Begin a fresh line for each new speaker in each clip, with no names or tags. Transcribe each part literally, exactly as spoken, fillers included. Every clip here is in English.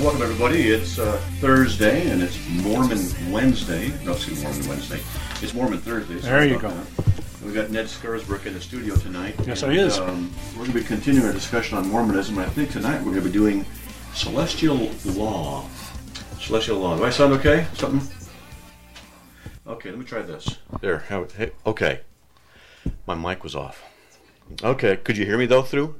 welcome everybody. It's uh, Thursday and it's Mormon Wednesday. No, excuse me, Mormon Wednesday. It's Mormon Thursday.
There you go.
We've got Ned Scarisbrick in the studio tonight.
Yes,
and,
he is.
Um, we're going to be continuing our discussion on Mormonism. I think tonight we're going to be doing celestial law. Celestial law. Do I sound okay? Something? Okay, let me try this. There. How, hey, okay. My mic was off. Okay, could you hear me though through?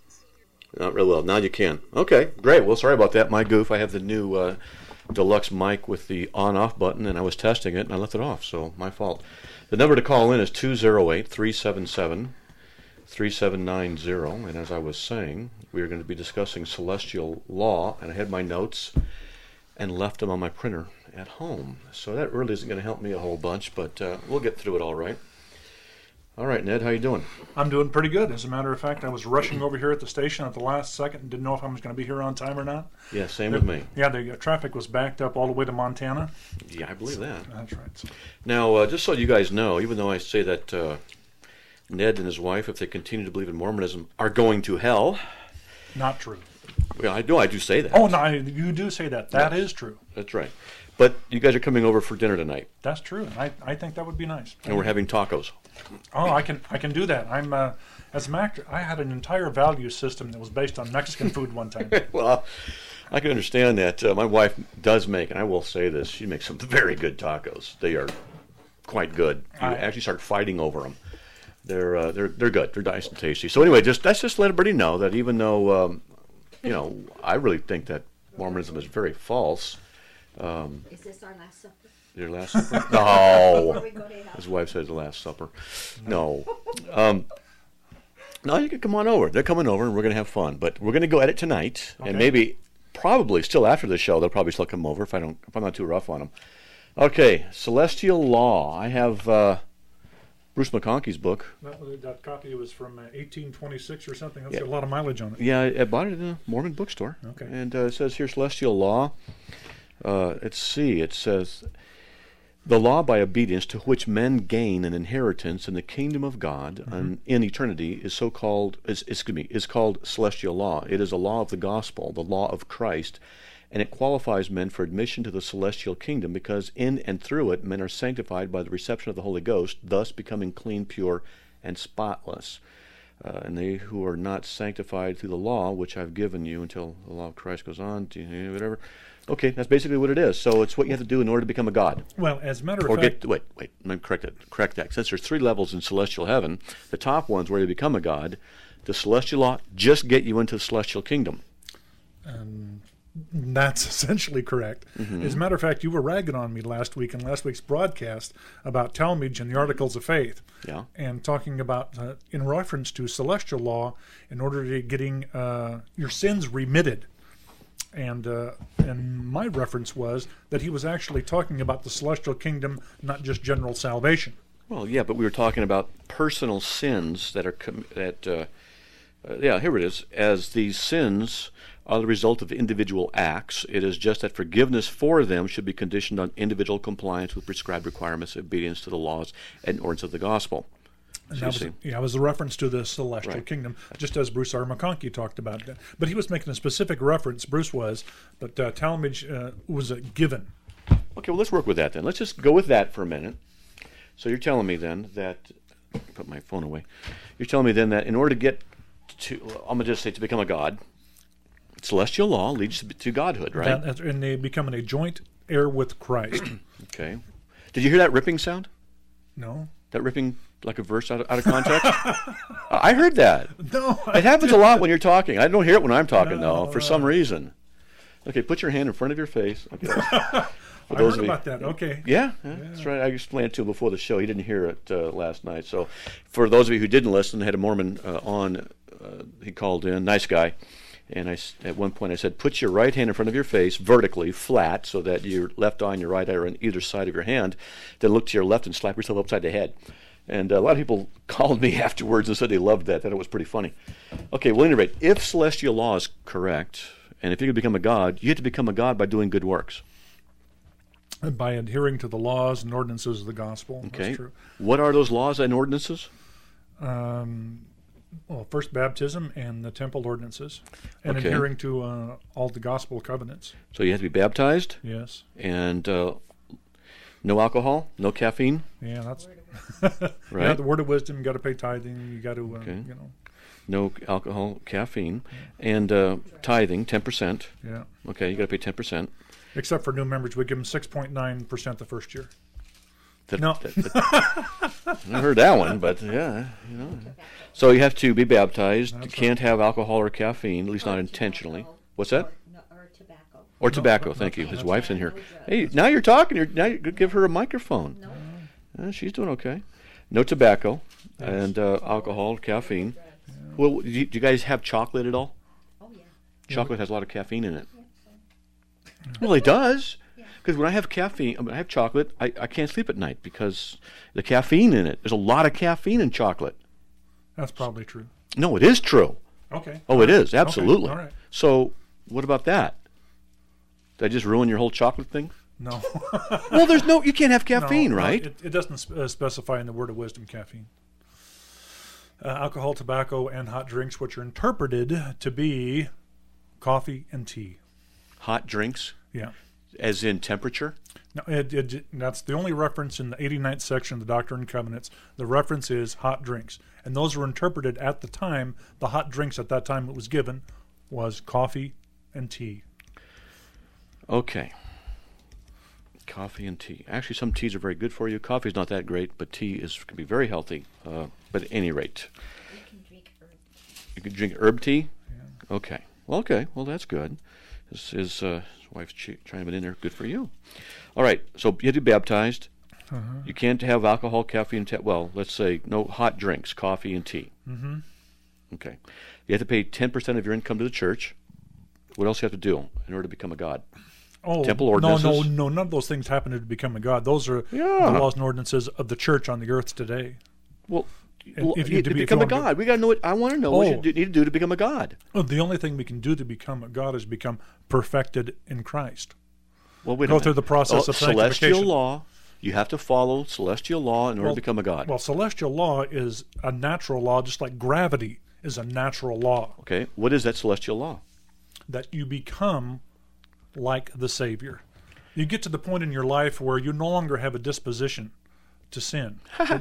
Not real well. Now you can. Okay, great. Well, sorry about that. My goof. I have the new uh, deluxe mic with the on-off button, and I was testing it, and I left it off, so my fault. The number to call in is two oh eight, three seven seven, three seven nine zero, and as I was saying, we are going to be discussing celestial law, and I had my notes and left them on my printer at home. So that really isn't going to help me a whole bunch, but uh, we'll get through it all right. All right, Ned, how you doing?
I'm doing pretty good. As a matter of fact, I was rushing over here at the station at the last second and didn't know if I was going to be here on time or not.
Yeah, same
the,
with me.
Yeah, the uh, traffic was backed up all the way to Montana.
Yeah, I believe that.
That's right. So.
Now, uh, just so you guys know, even though I say that uh, Ned and his wife, if they continue to believe in Mormonism, are going to hell.
Not true.
Well, I do. I do say that.
Oh, no, you do say that. That yes, is true.
That's right. But you guys are coming over for dinner tonight.
That's true. And I, I think that would be nice.
And we're having tacos.
Oh, I can I can do that. I'm uh, as a actor, I had an entire value system that was based on Mexican food one time.
Well, I can understand that. Uh, my wife does make, and I will say this, she makes some very good tacos. They are quite good. You I, actually start fighting over them. They're uh, they're they're good. They're nice and tasty. So anyway, just let's just let everybody know that even though um, you know, I really think that Mormonism is very false. Um,
is this our last supper?
Your last supper? No. His wife says the last supper. No. Um, no, you can come on over. They're coming over, and we're going to have fun. But we're going to go at it tonight, okay. And maybe, probably, still after the show, they'll probably still come over if I don't, if I'm not too rough on them. Okay, Celestial Law. I have uh, Bruce McConkie's book.
That, that copy was from uh, eighteen twenty-six or something. That's
yeah.
got a lot of mileage on it.
Yeah, I, I bought it in a Mormon bookstore.
Okay.
And uh, it says here, Celestial Law. Uh, let's see, it says, the law by obedience to which men gain an inheritance in the kingdom of God mm-hmm. and in eternity is so called, is, excuse me, is called celestial law. It is a law of the gospel, the law of Christ, and it qualifies men for admission to the celestial kingdom because in and through it men are sanctified by the reception of the Holy Ghost, thus becoming clean, pure, and spotless. Uh, and they who are not sanctified through the law, which I've given you until the law of Christ goes on, to whatever. Okay, that's basically what it is. So it's what you have to do in order to become a god.
Well, as a matter of
or
fact...
Get, wait, wait, let me correct it. Correct that. Since there's three levels in celestial heaven, the top one's where you become a god. The celestial law just get you into the celestial kingdom.
Um, that's essentially correct.
Mm-hmm.
As a matter of fact, you were ragging on me last week in last week's broadcast about Talmage and the Articles of Faith.
Yeah.
And talking about, uh, in reference to celestial law, in order to getting uh, your sins remitted. And uh, and my reference was that he was actually talking about the celestial kingdom, not just general salvation.
Well, yeah, but we were talking about personal sins that are com- that. Uh, uh, yeah, here it is. As these sins are the result of individual acts, it is just that forgiveness for them should be conditioned on individual compliance with prescribed requirements, obedience to the laws and ordinances of the gospel.
And that was, yeah, it was a reference to the celestial
right.
kingdom, just as Bruce R. McConkie talked about that. But he was making a specific reference, Bruce was, but uh, Talmage uh, was a given.
Okay, well, let's work with that then. Let's just go with that for a minute. So you're telling me then that, put my phone away, you're telling me then that in order to get to, I'm going to just say to become a god, celestial law leads to, to godhood, right?
That, and they become a joint heir with Christ.
Okay. Did you hear that ripping sound?
No.
That ripping like a verse out of, out of context? I heard that.
No.
It happens a lot when you're talking. I don't hear it when I'm talking,
no,
though, for
no.
some reason. Okay, put your hand in front of your face. Okay.
I heard about that. Okay.
Yeah, yeah, yeah, that's right. I explained it to him before the show. He didn't hear it uh, last night. So for those of you who didn't listen, I had a Mormon uh, on. Uh, he called in. Nice guy. And I, at one point I said, put your right hand in front of your face, vertically, flat, so that your left eye and your right eye are on either side of your hand. Then look to your left and slap yourself upside the head. And a lot of people called me afterwards and said they loved that, that it was pretty funny. Okay, well, at any rate, if celestial law is correct, and if you could become a god, you have to become a god by doing good works.
And by adhering to the laws and ordinances of the gospel.
Okay.
That's true.
What are those laws and ordinances?
Um, well, first baptism and the temple ordinances, and
Okay.
adhering to uh, all the gospel covenants.
So you have to be baptized,
Yes.
and uh, no alcohol, no caffeine.
Yeah, that's
Right.
yeah. The word of wisdom. You got to pay tithing. You got to, uh,
Okay.
you know,
No alcohol, caffeine, and uh, tithing, ten percent.
yeah.
Okay, you got to pay ten percent.
Except for new members, we give them six point nine percent the first year.
That,
No.
that, that, I never heard that one, but yeah, you know. So you have to be baptized.
That's
you can't have alcohol or caffeine, at least not intentionally. What's that?
Or, no, or tobacco.
Or
No,
tobacco.
no,
Thank you.
no,
His
that's
wife's in here.
No drugs.
Hey, now you're talking. You're now you give her a microphone.
No.
Uh, she's doing okay. No tobacco
Yes.
and uh, alcohol, caffeine. Well, do you, do you guys have chocolate at all?
Oh, yeah.
Chocolate has a lot of caffeine in it. Well, it does. Because when I have caffeine, I, mean, I have chocolate, I, I can't sleep at night because the caffeine in it. There's a lot of caffeine in chocolate.
That's probably true.
No, it is true.
Okay.
Oh, it is, absolutely.
all right.
So, what about that? Did I just ruin your whole chocolate thing?
No.
Well, there's no, you can't have
No,
caffeine,
no,
right?
It, it doesn't sp- uh, specify in the word of wisdom caffeine. Uh, alcohol, tobacco, and hot drinks, which are interpreted to be coffee and tea.
Hot drinks,
Yeah.
as in temperature?
No, it, it, that's the only reference in the eighty-ninth section of the Doctrine and Covenants. The reference is hot drinks. And those were interpreted at the time. The hot drinks at that time it was given was coffee and tea.
Okay. Coffee and tea. Actually, some teas are very good for you. Coffee's not that great, but tea is can be very healthy. Uh, but at any rate,
You can drink herb.
you can drink herb tea.
Yeah.
Okay. Well, okay. Well, that's good. His, his, uh, his wife's ch- chiming in there. Good for you. All right. So you have to be baptized.
Uh-huh.
You can't have alcohol, caffeine, te- well, let's say no hot drinks, coffee and tea.
Mm-hmm.
Okay. You have to pay ten percent of your income to the church. What else do you have to do in order to become a god?
Oh,
Temple
no, no,
ordinances?
no. None of those things happen to become a god. Those are
Yeah.
the laws and ordinances of the church on the earth today.
Well,
And
well
if
you,
you-
to
to be- if
become
you
a
wanna go-
god, we got to know what I want to know what you
Oh.
do, need to do to become a god.
Well, the only thing we can do to become a god is become perfected in Christ.
Well, wait a
Go
minute.
through the process
Oh,
of
celestial
sanctification.
law. You have to follow celestial law in order
Well-
to become a god.
Well, celestial law is a natural law, just like gravity is a natural law,
Okay. What is that celestial law?
that you become like the Savior. You get to the point in your life where you no longer have a disposition to sin.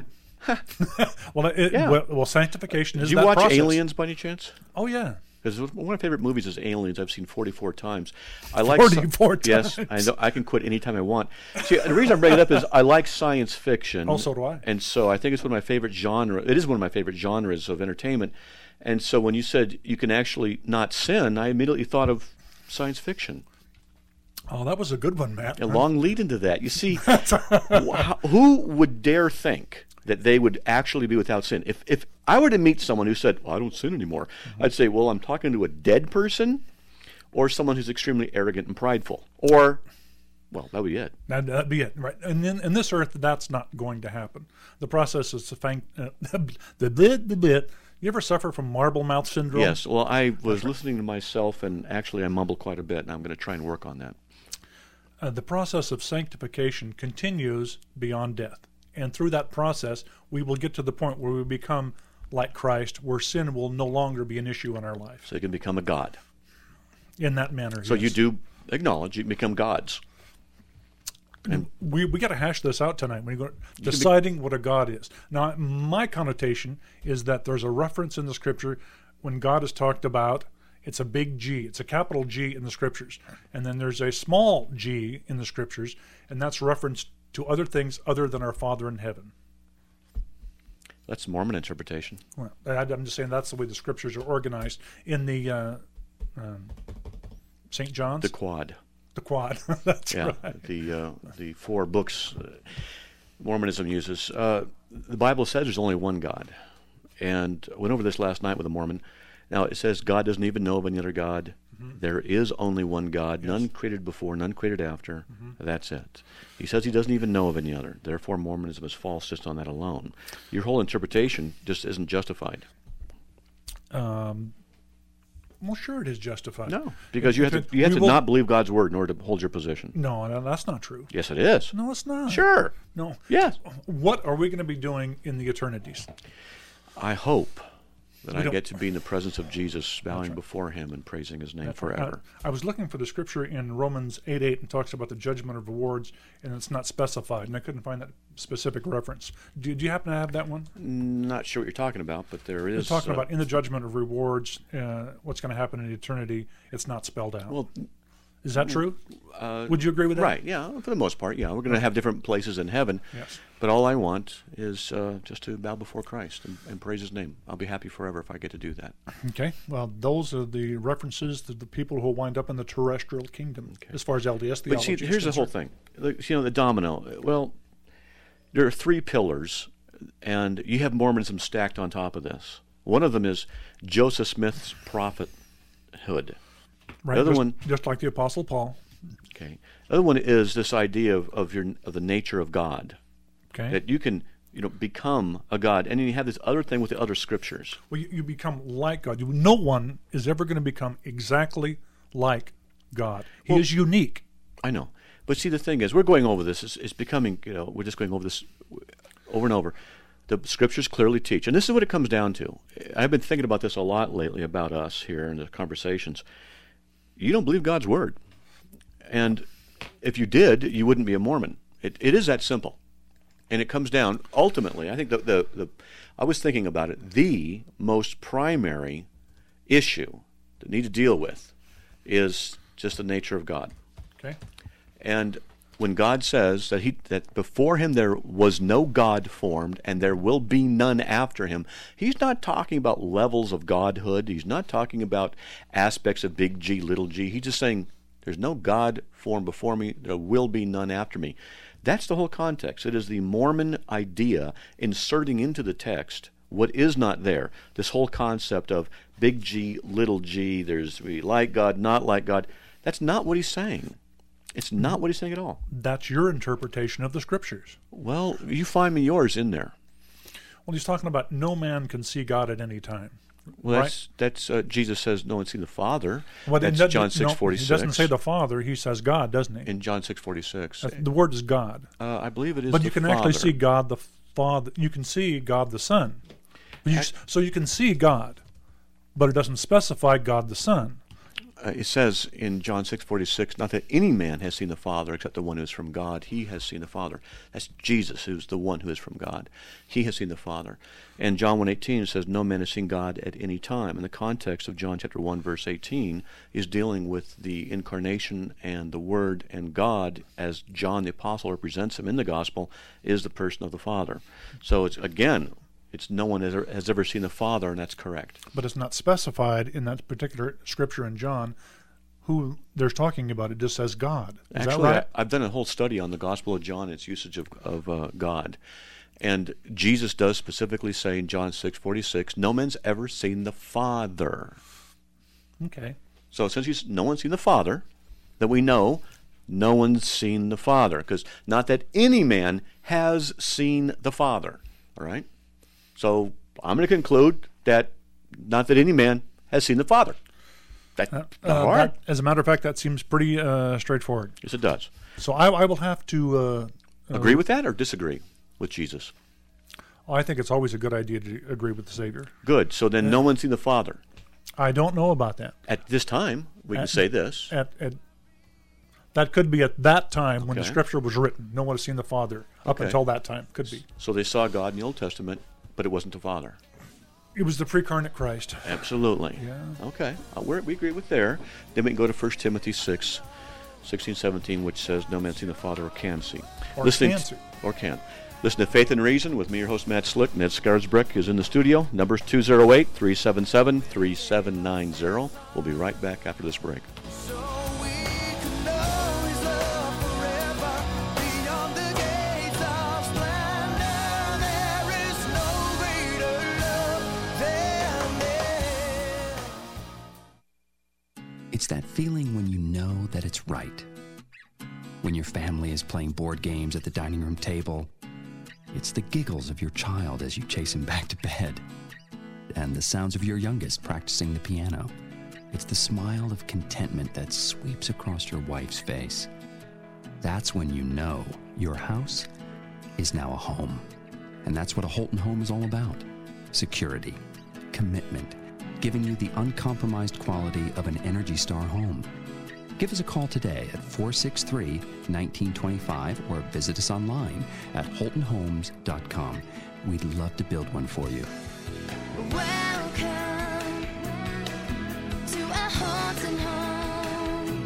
well, it,
Yeah.
well, well, sanctification is
Did you
that
watch
process.
Aliens by any chance?
Oh, yeah.
Because one of my favorite movies is Aliens. I've seen forty-four times. I like
forty-four
Yes,
times.
I know. I can quit anytime I want. See, the reason I bring it up is I like science fiction.
Oh, so do I.
And so I think it's one of my favorite genre. It is one of my favorite genres of entertainment. And so when you said you can actually not sin, I immediately thought of science fiction.
Oh, that was a good one, Matt.
A long lead into that. You see, wh- who would dare think that they would actually be without sin? If if I were to meet someone who said, well, I don't sin anymore,
Mm-hmm.
I'd say, well, I'm talking to a dead person or someone who's extremely arrogant and prideful. Or, well, that would be it.
That'd, that'd be it, right? And in, in this earth, that's not going to happen. The process is to thank uh, the bit, the bit. You ever suffer from marble mouth syndrome?
Yes, well, I was listening to myself, and actually I mumble quite a bit, and I'm going to try and work on that.
Uh, the process of sanctification continues beyond death. And through that process, we will get to the point where we become like Christ, where sin will no longer be an issue in our life.
So you can become a god.
In that manner,
So
yes.
you do acknowledge you can become gods.
And we we got to hash this out tonight when you go deciding what a god is. Now, my connotation is that there's a reference in the scripture when God is talked about. It's a big G. It's a capital G in the scriptures, and then there's a small G in the scriptures, and that's reference to other things other than our Father in heaven.
That's Mormon interpretation.
Well, I, I'm just saying that's the way the scriptures are organized in the uh, um, Saint John's,
The quad.
the quad. That's
Yeah,
right.
the uh, the four books uh, Mormonism uses. Uh, the Bible says there's only one God, and I went over this last night with a Mormon. Now it says God doesn't even know of any other God.
Mm-hmm.
There is only one God, none created before, none created after.
Mm-hmm.
That's it. He says he doesn't even know of any other. Therefore, Mormonism is false just on that alone. Your whole interpretation just isn't justified.
Um, well, sure, it is justified.
No, because you have
If
to
it-
you have
we
to
will-
not believe God's word in order to hold your position.
No, no, that's not true.
Yes, it is.
No, it's not.
Sure.
No.
Yes.
What are we going to be doing in the eternities?
I hope that
We
I
don't-
get to be in the presence of Jesus, bowing
right.
before him and praising his name
That's right.
forever.
I, I was looking for the scripture in Romans eight eight and talks about the judgment of rewards, and it's not specified, and I couldn't find that specific reference. Do, do you happen to have that one?
Not sure what you're talking about, but there is.
It's talking
uh,
about in the judgment of rewards, uh, what's going to happen in eternity. It's not spelled out.
Well,
Is that true?
uh,
Would you agree with that?
right, yeah, for the most part, yeah. We're going to have different places in heaven.
Yes.
But all I want is uh, just to bow before Christ and, and praise his name. I'll be happy forever if I get to do that.
Okay. Well, those are the references to the people who will wind up in the terrestrial kingdom,
Okay.
as far as L D S
But
theology
see,
is
here's the whole
concerned.
thing. Like, You know, the domino. Well, there are three pillars, and you have Mormonism stacked on top of this. One of them is Joseph Smith's prophethood.
Right.
The other
just,
one-
just like the Apostle Paul.
Okay. The other one is this idea of, of your of the nature of God,
Okay.
that you can you know become a God, and then you have this other thing with the other scriptures.
Well, you, you become like God. You, no one is ever going to become exactly like God. He
Well-
is unique.
I know, but see, the thing is, we're going over this. It's, it's becoming you know we're just going over this over and over. The scriptures clearly teach, and this is what it comes down to. I've been thinking about this a lot lately about us here in the conversations. You don't believe God's word, and if you did, you wouldn't be a Mormon. It, it is that simple. And it comes down, ultimately, I think the, the, the I was thinking about it, the most primary issue that we need to deal with is just the nature of God.
Okay.
And when God says that he that before him there was no God formed and there will be none after him, he's not talking about levels of godhood. He's not talking about aspects of big G, little g. He's just saying there's no God formed before me, there will be none after me. That's the whole context. It is the Mormon idea inserting into the text what is not there. This whole concept of big G, little g, there's we like God, not like God. That's not what he's saying. It's not what he's saying at all.
That's your interpretation of the scriptures.
Well, you find me yours in there.
Well, he's talking about no man can see God at any time.
Well,
Right.
that's, that's uh, Jesus says no one's seen the Father.
Well,
that's
he doesn't-
John six
no,
forty six.
He doesn't say the Father. He says God, doesn't he?
in John six forty six.
That's- the word is God.
Uh, I believe it is.
But
the
you can
Father.
actually see God the Father. You can see God the Son. But you,
Act-
so you can see God, but it doesn't specify God the Son.
Uh, it says in John six forty six, not that any man has seen the Father except the one who is from God. He has seen the Father. That's Jesus, who's the one who is from God. He has seen the Father. And John one eighteen says, no man has seen God at any time. And the context of John chapter one, verse eighteen, is dealing with the incarnation and the Word, and God, as John the Apostle represents him in the Gospel, is the person of the Father. So it's, again, it's no one has, has ever seen the Father, and that's correct.
But it's not specified in that particular scripture in John who they're talking about. It just says God. Is
Actually,
that right?
I, I've done a whole study on the Gospel of John, its usage of, of uh, God. And Jesus does specifically say in John six forty six, no man's ever seen the Father.
Okay.
So since he's, no one's seen the Father, that we know, no one's seen the Father. Because not that any man has seen the Father. All right? So I'm going to conclude that not that any man has seen the Father. That's
Uh,
not
uh,
hard.
that, as a matter of fact, that seems pretty uh, straightforward.
Yes, it does.
So I, I will have to. Uh,
Agree with that or disagree with Jesus?
I think it's always a good idea to agree with the Savior.
Good. So then no one's seen the Father.
I don't know about that.
At this time, we can
At-
say this.
At, at that could be at that time when the
Okay.
Scripture was written. No one has seen the Father up
Okay.
until that time. Could be.
So they saw God in the Old Testament, but it wasn't the Father.
It was the pre-incarnate Christ.
Absolutely.
Yeah.
Okay. Uh, we're, we agree with there. Then we can go to First Timothy six, sixteen, seventeen, which says, no man seen the Father or can see.
Or
Listening
can
t-
see.
Or can. Listen to Faith and Reason with me, your host, Matt Slick. Ned Scarsbrick is in the studio. Number's two oh eight, three seven seven, three seven nine zero. We'll be right back after this break.
So we can know His love forever. Beyond the gates of splendor, there is no greater love than this.
It's that feeling when you know that it's right. When your family is playing board games at the dining room table. It's the giggles of your child as you chase him back to bed. And the sounds of your youngest practicing the piano. It's the smile of contentment that sweeps across your wife's face. That's when you know your house is now a home. And that's what a Holton home is all about. Security. commitment, giving you the uncompromised quality of an Energy Star home. Give us a call today at four six three, one nine two five or visit us online at holton homes dot com. We'd love to build one for you.
Welcome to a Holton home.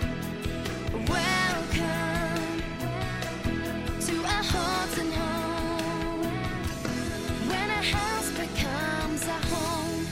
Welcome to a Holton home. When a house becomes a home.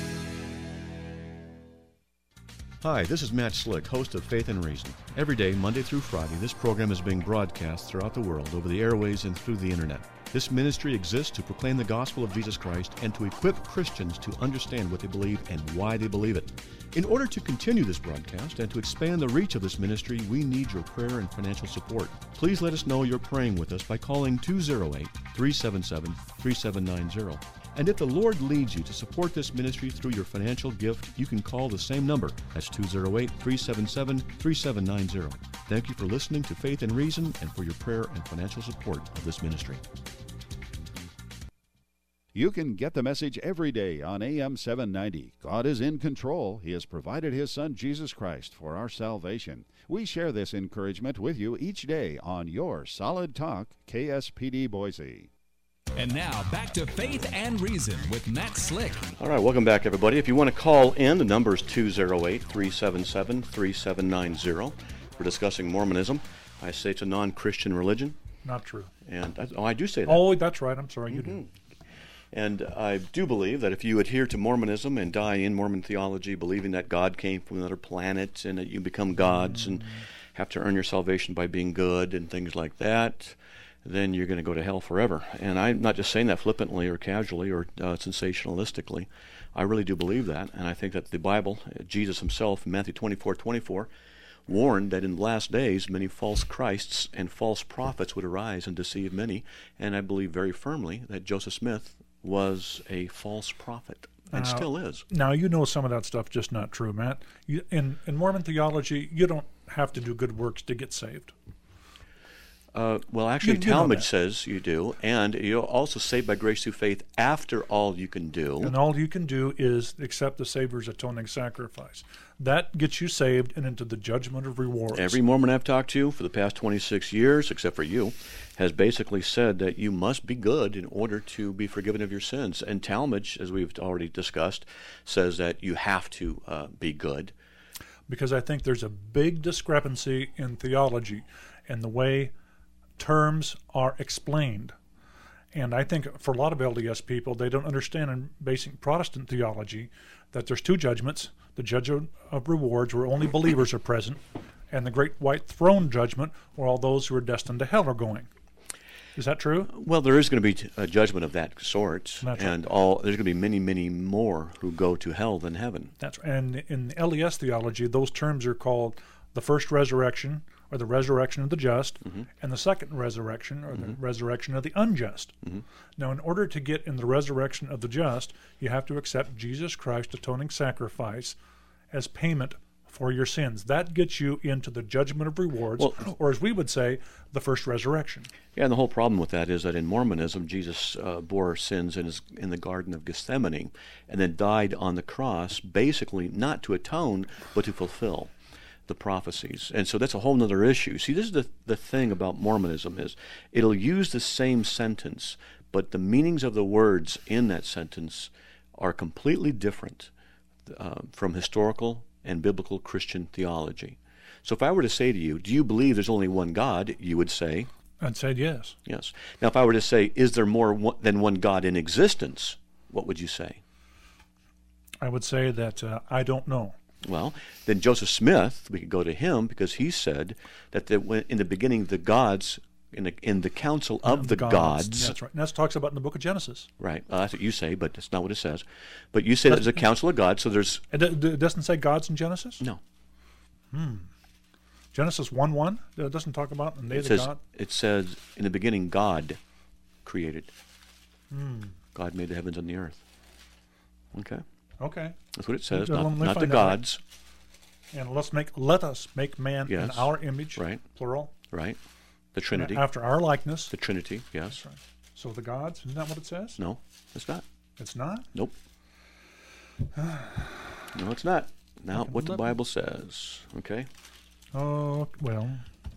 Hi, this is Matt Slick, host of Faith and Reason. Every day, Monday through Friday, this program is being broadcast throughout the world over the airways and through the internet. This ministry exists to proclaim the gospel of Jesus Christ and to equip Christians to understand what they believe and why they believe it. In order to continue this broadcast and to expand the reach of this ministry, we need your prayer and financial support. Please let us know you're praying with us by calling two oh eight, three seven seven, three seven nine zero. And if the Lord leads you to support this ministry through your financial gift, you can call the same number. That's two oh eight, three seven seven, three seven nine zero. Thank you for listening to Faith and Reason and for your prayer and financial support of this ministry.
You can get the message every day on A M seven ninety. God is in control. He has provided His Son, Jesus Christ, for our salvation. We share this encouragement with you each day on your Solid Talk K S P D Boise.
And now, back to Faith and Reason with Matt Slick.
All right, welcome back, everybody. If you want to call in, the number is two oh eight, three seven seven, three seven nine zero. We're discussing Mormonism. I say it's a non-Christian religion.
Not true.
And I, oh, I do say that.
Oh, that's right. I'm sorry. You
Mhm.
do.
And I do believe that if you adhere to Mormonism and die in Mormon theology, believing that God came from another planet and that you become gods and have to earn your salvation by being good and things like that, then you're going to go to hell forever. And I'm not just saying that flippantly or casually or uh, sensationalistically. I really do believe that. And I think that the Bible, Jesus himself in Matthew twenty-four twenty-four, warned that in the last days many false Christs and false prophets would arise and deceive many. And I believe very firmly that Joseph Smith was a false prophet and
Now-
still is.
Now, you know some of that stuff just not true, Matt. You, in, in Mormon theology, you don't have to do good works to get saved.
Uh, well, actually,
You- you know
Talmud
that.
says you do, and you're also saved by grace through faith after all you can do.
And all you can do is accept the Savior's atoning sacrifice. That gets you saved and into the judgment of rewards.
Every Mormon I've talked to for the past twenty-six years, except for you, has basically said that you must be good in order to be forgiven of your sins. And Talmud, as we've already discussed, says that you have to uh, be good.
Because I think there's a big discrepancy in theology and the way terms are explained. And I think for a lot of L D S people, they don't understand in basic Protestant theology that there's two judgments, the judge of of rewards where only believers are present, and the great white throne judgment where all those who are destined to hell are going. Is that true?
Well, there is going to be a judgment of that sort,
That's
and all there's going to be many, many more who go to hell than heaven.
That's and in L D S theology, those terms are called the first resurrection, or the resurrection of the just,
Mm-hmm.
and the second resurrection, or the resurrection of the unjust.
Mm-hmm.
Now, in order to get in the resurrection of the just, you have to accept Jesus Christ's atoning sacrifice as payment for your sins. That gets you into the judgment of rewards,
Well-
or as we would say, the first resurrection.
Yeah, and the whole problem with that is that in Mormonism, Jesus uh, bore our sins in, his, in the Garden of Gethsemane and then died on the cross, basically not to atone, but to fulfill the prophecies. And so that's a whole other issue. See, this is the, the thing about Mormonism is it'll use the same sentence, but the meanings of the words in that sentence are completely different uh, from historical and biblical Christian theology. So if I were to say to you, do you believe there's only one God? You would say,
And said yes.
yes. Now, if I were to say, is there more one- than one God in existence? What would you say?
I would say that uh, I don't know.
Well, then Joseph Smith, we could go to him because he said that the, when, in the beginning the gods, in the, in the council of the, gods,
That's right. And that talks about in the book of Genesis.
right? Uh, that's what you say, but that's not what it says. But you say there's a council of gods, so there's
It, d- d- it doesn't say gods in Genesis?
no.
Genesis one one? It doesn't talk about and they
It
the
says
God?
it says in the beginning God created. God made the heavens and the earth. Okay,
Okay.
that's what it says.
Well,
Not,
let me
not the
find out.
gods,
And let's make let us make man
Yes.
in our image,
Right.
plural,
right? The Trinity.
after our likeness.
The Trinity. Yes.
That's right. So the gods, isn't that what it says?
No, it's not.
It's not?
Nope. No, it's not. Now, what the Bible says, okay?
Oh, well.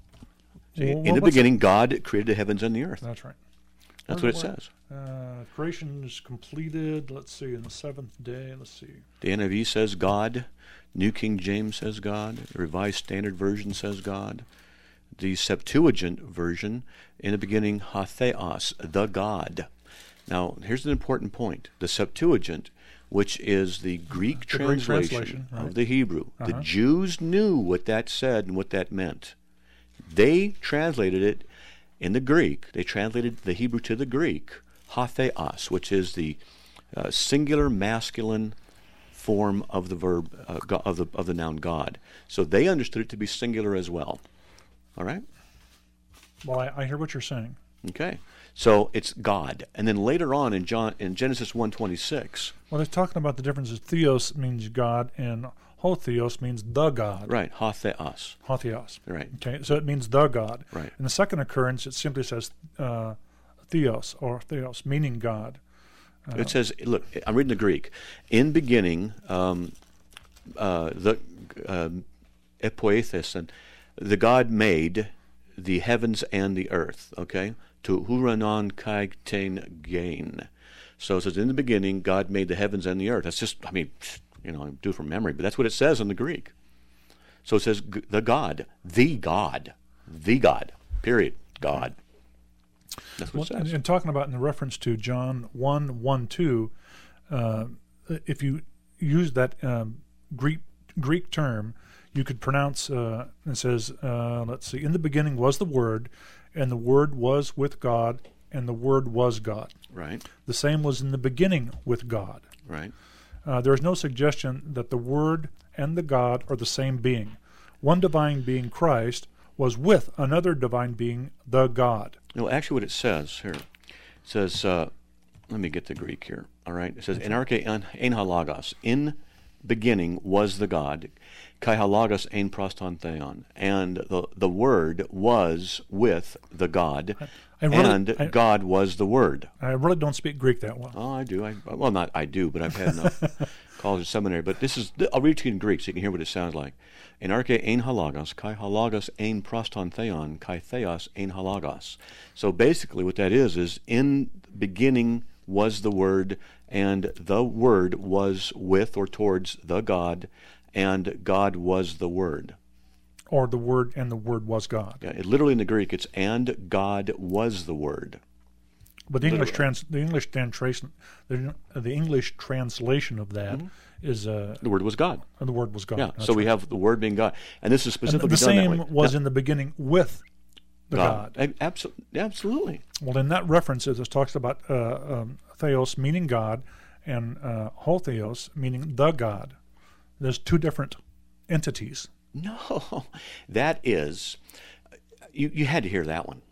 See,
Well,
in the
what's-
beginning, God created the heavens and the earth.
That's right.
That's
Where-
what it
where-
says.
Uh, creation is completed, let's see, in the seventh day. Let's see.
The N I V says God. New King James says God. The Revised Standard Version says God. The Septuagint version, in the beginning, ha theos, the God. Now, here's an important point. The Septuagint, which is the Greek
Greek
translation,
translation, right.
of the Hebrew, the
Uh-huh.
Jews knew what that said and what that meant. They translated it in the Greek. They translated the Hebrew to the Greek, ha theos, which is the uh, singular masculine form of the verb uh, go- of the of the noun God. So they understood it to be singular as well. All right?
Well, I, I hear what you're saying.
Okay. So it's God. And then later on in John in Genesis one twenty-six,
Well, they're talking about the differences. Theos means God, and hotheos means the God.
right, ha theos.
Hotheos.
Right.
Okay, so it means the God.
Right.
In the second occurrence, it simply says uh, theos, or theos, meaning God.
It says, look, I'm reading the Greek. In beginning, um, uh, the um, epoethes, and the God made the heavens and the earth. Okay, to huranon kai ten gain. So it says, in the beginning, God made the heavens and the earth. That's just, I mean, you know, I do it from memory, but that's what it says in the Greek. So it says, g- the God, the God, the God. Period. God. That's what
Well,
it
and,
says.
and talking about in the reference to John one, one, two, uh, if you use that um, Greek Greek term, you could pronounce, uh, it says, uh, let's see, in the beginning was the Word, and the Word was with God, and the Word was God.
Right.
The same was in the beginning with God.
Right.
Uh, there is no suggestion that the Word and the God are the same being. One divine being, Christ, was with another divine being, the God.
No, actually, what it says here, it says, uh, let me get the Greek here. All right, it says, "Enarche en en halagos." In beginning was the God, kai halagos en proston theon, and the the Word was with the God,
I really-
and
I-
God was the Word.
I really don't speak Greek that well.
Oh, I do. I well, not I do, but I've had enough college and seminary. But this is I'll read it to you in Greek so you can hear what it sounds like. Enarche ein halagos, kai halagos ein proston theon, kai theos ein halagos. So basically, what that is is in beginning was the Word, and the Word was with or towards the God, and God was the Word.
Or the Word and the Word was God.
Yeah, it, literally in the Greek, it's and God was the Word.
But the English
Literally.
trans the English translation the, the English translation of that is uh,
The Word was God.
the Word was God.
Yeah,
That's
so we
right.
have the Word being God, and this is
And
specifically
the
done that
same
way.
was
Yeah.
in the beginning with the God.
Absolutely, absolutely.
Well, in that reference, it talks about uh, um, theos meaning God, and uh, hotheos meaning the God. There's two different entities.
No, that is, you, you had to hear that one.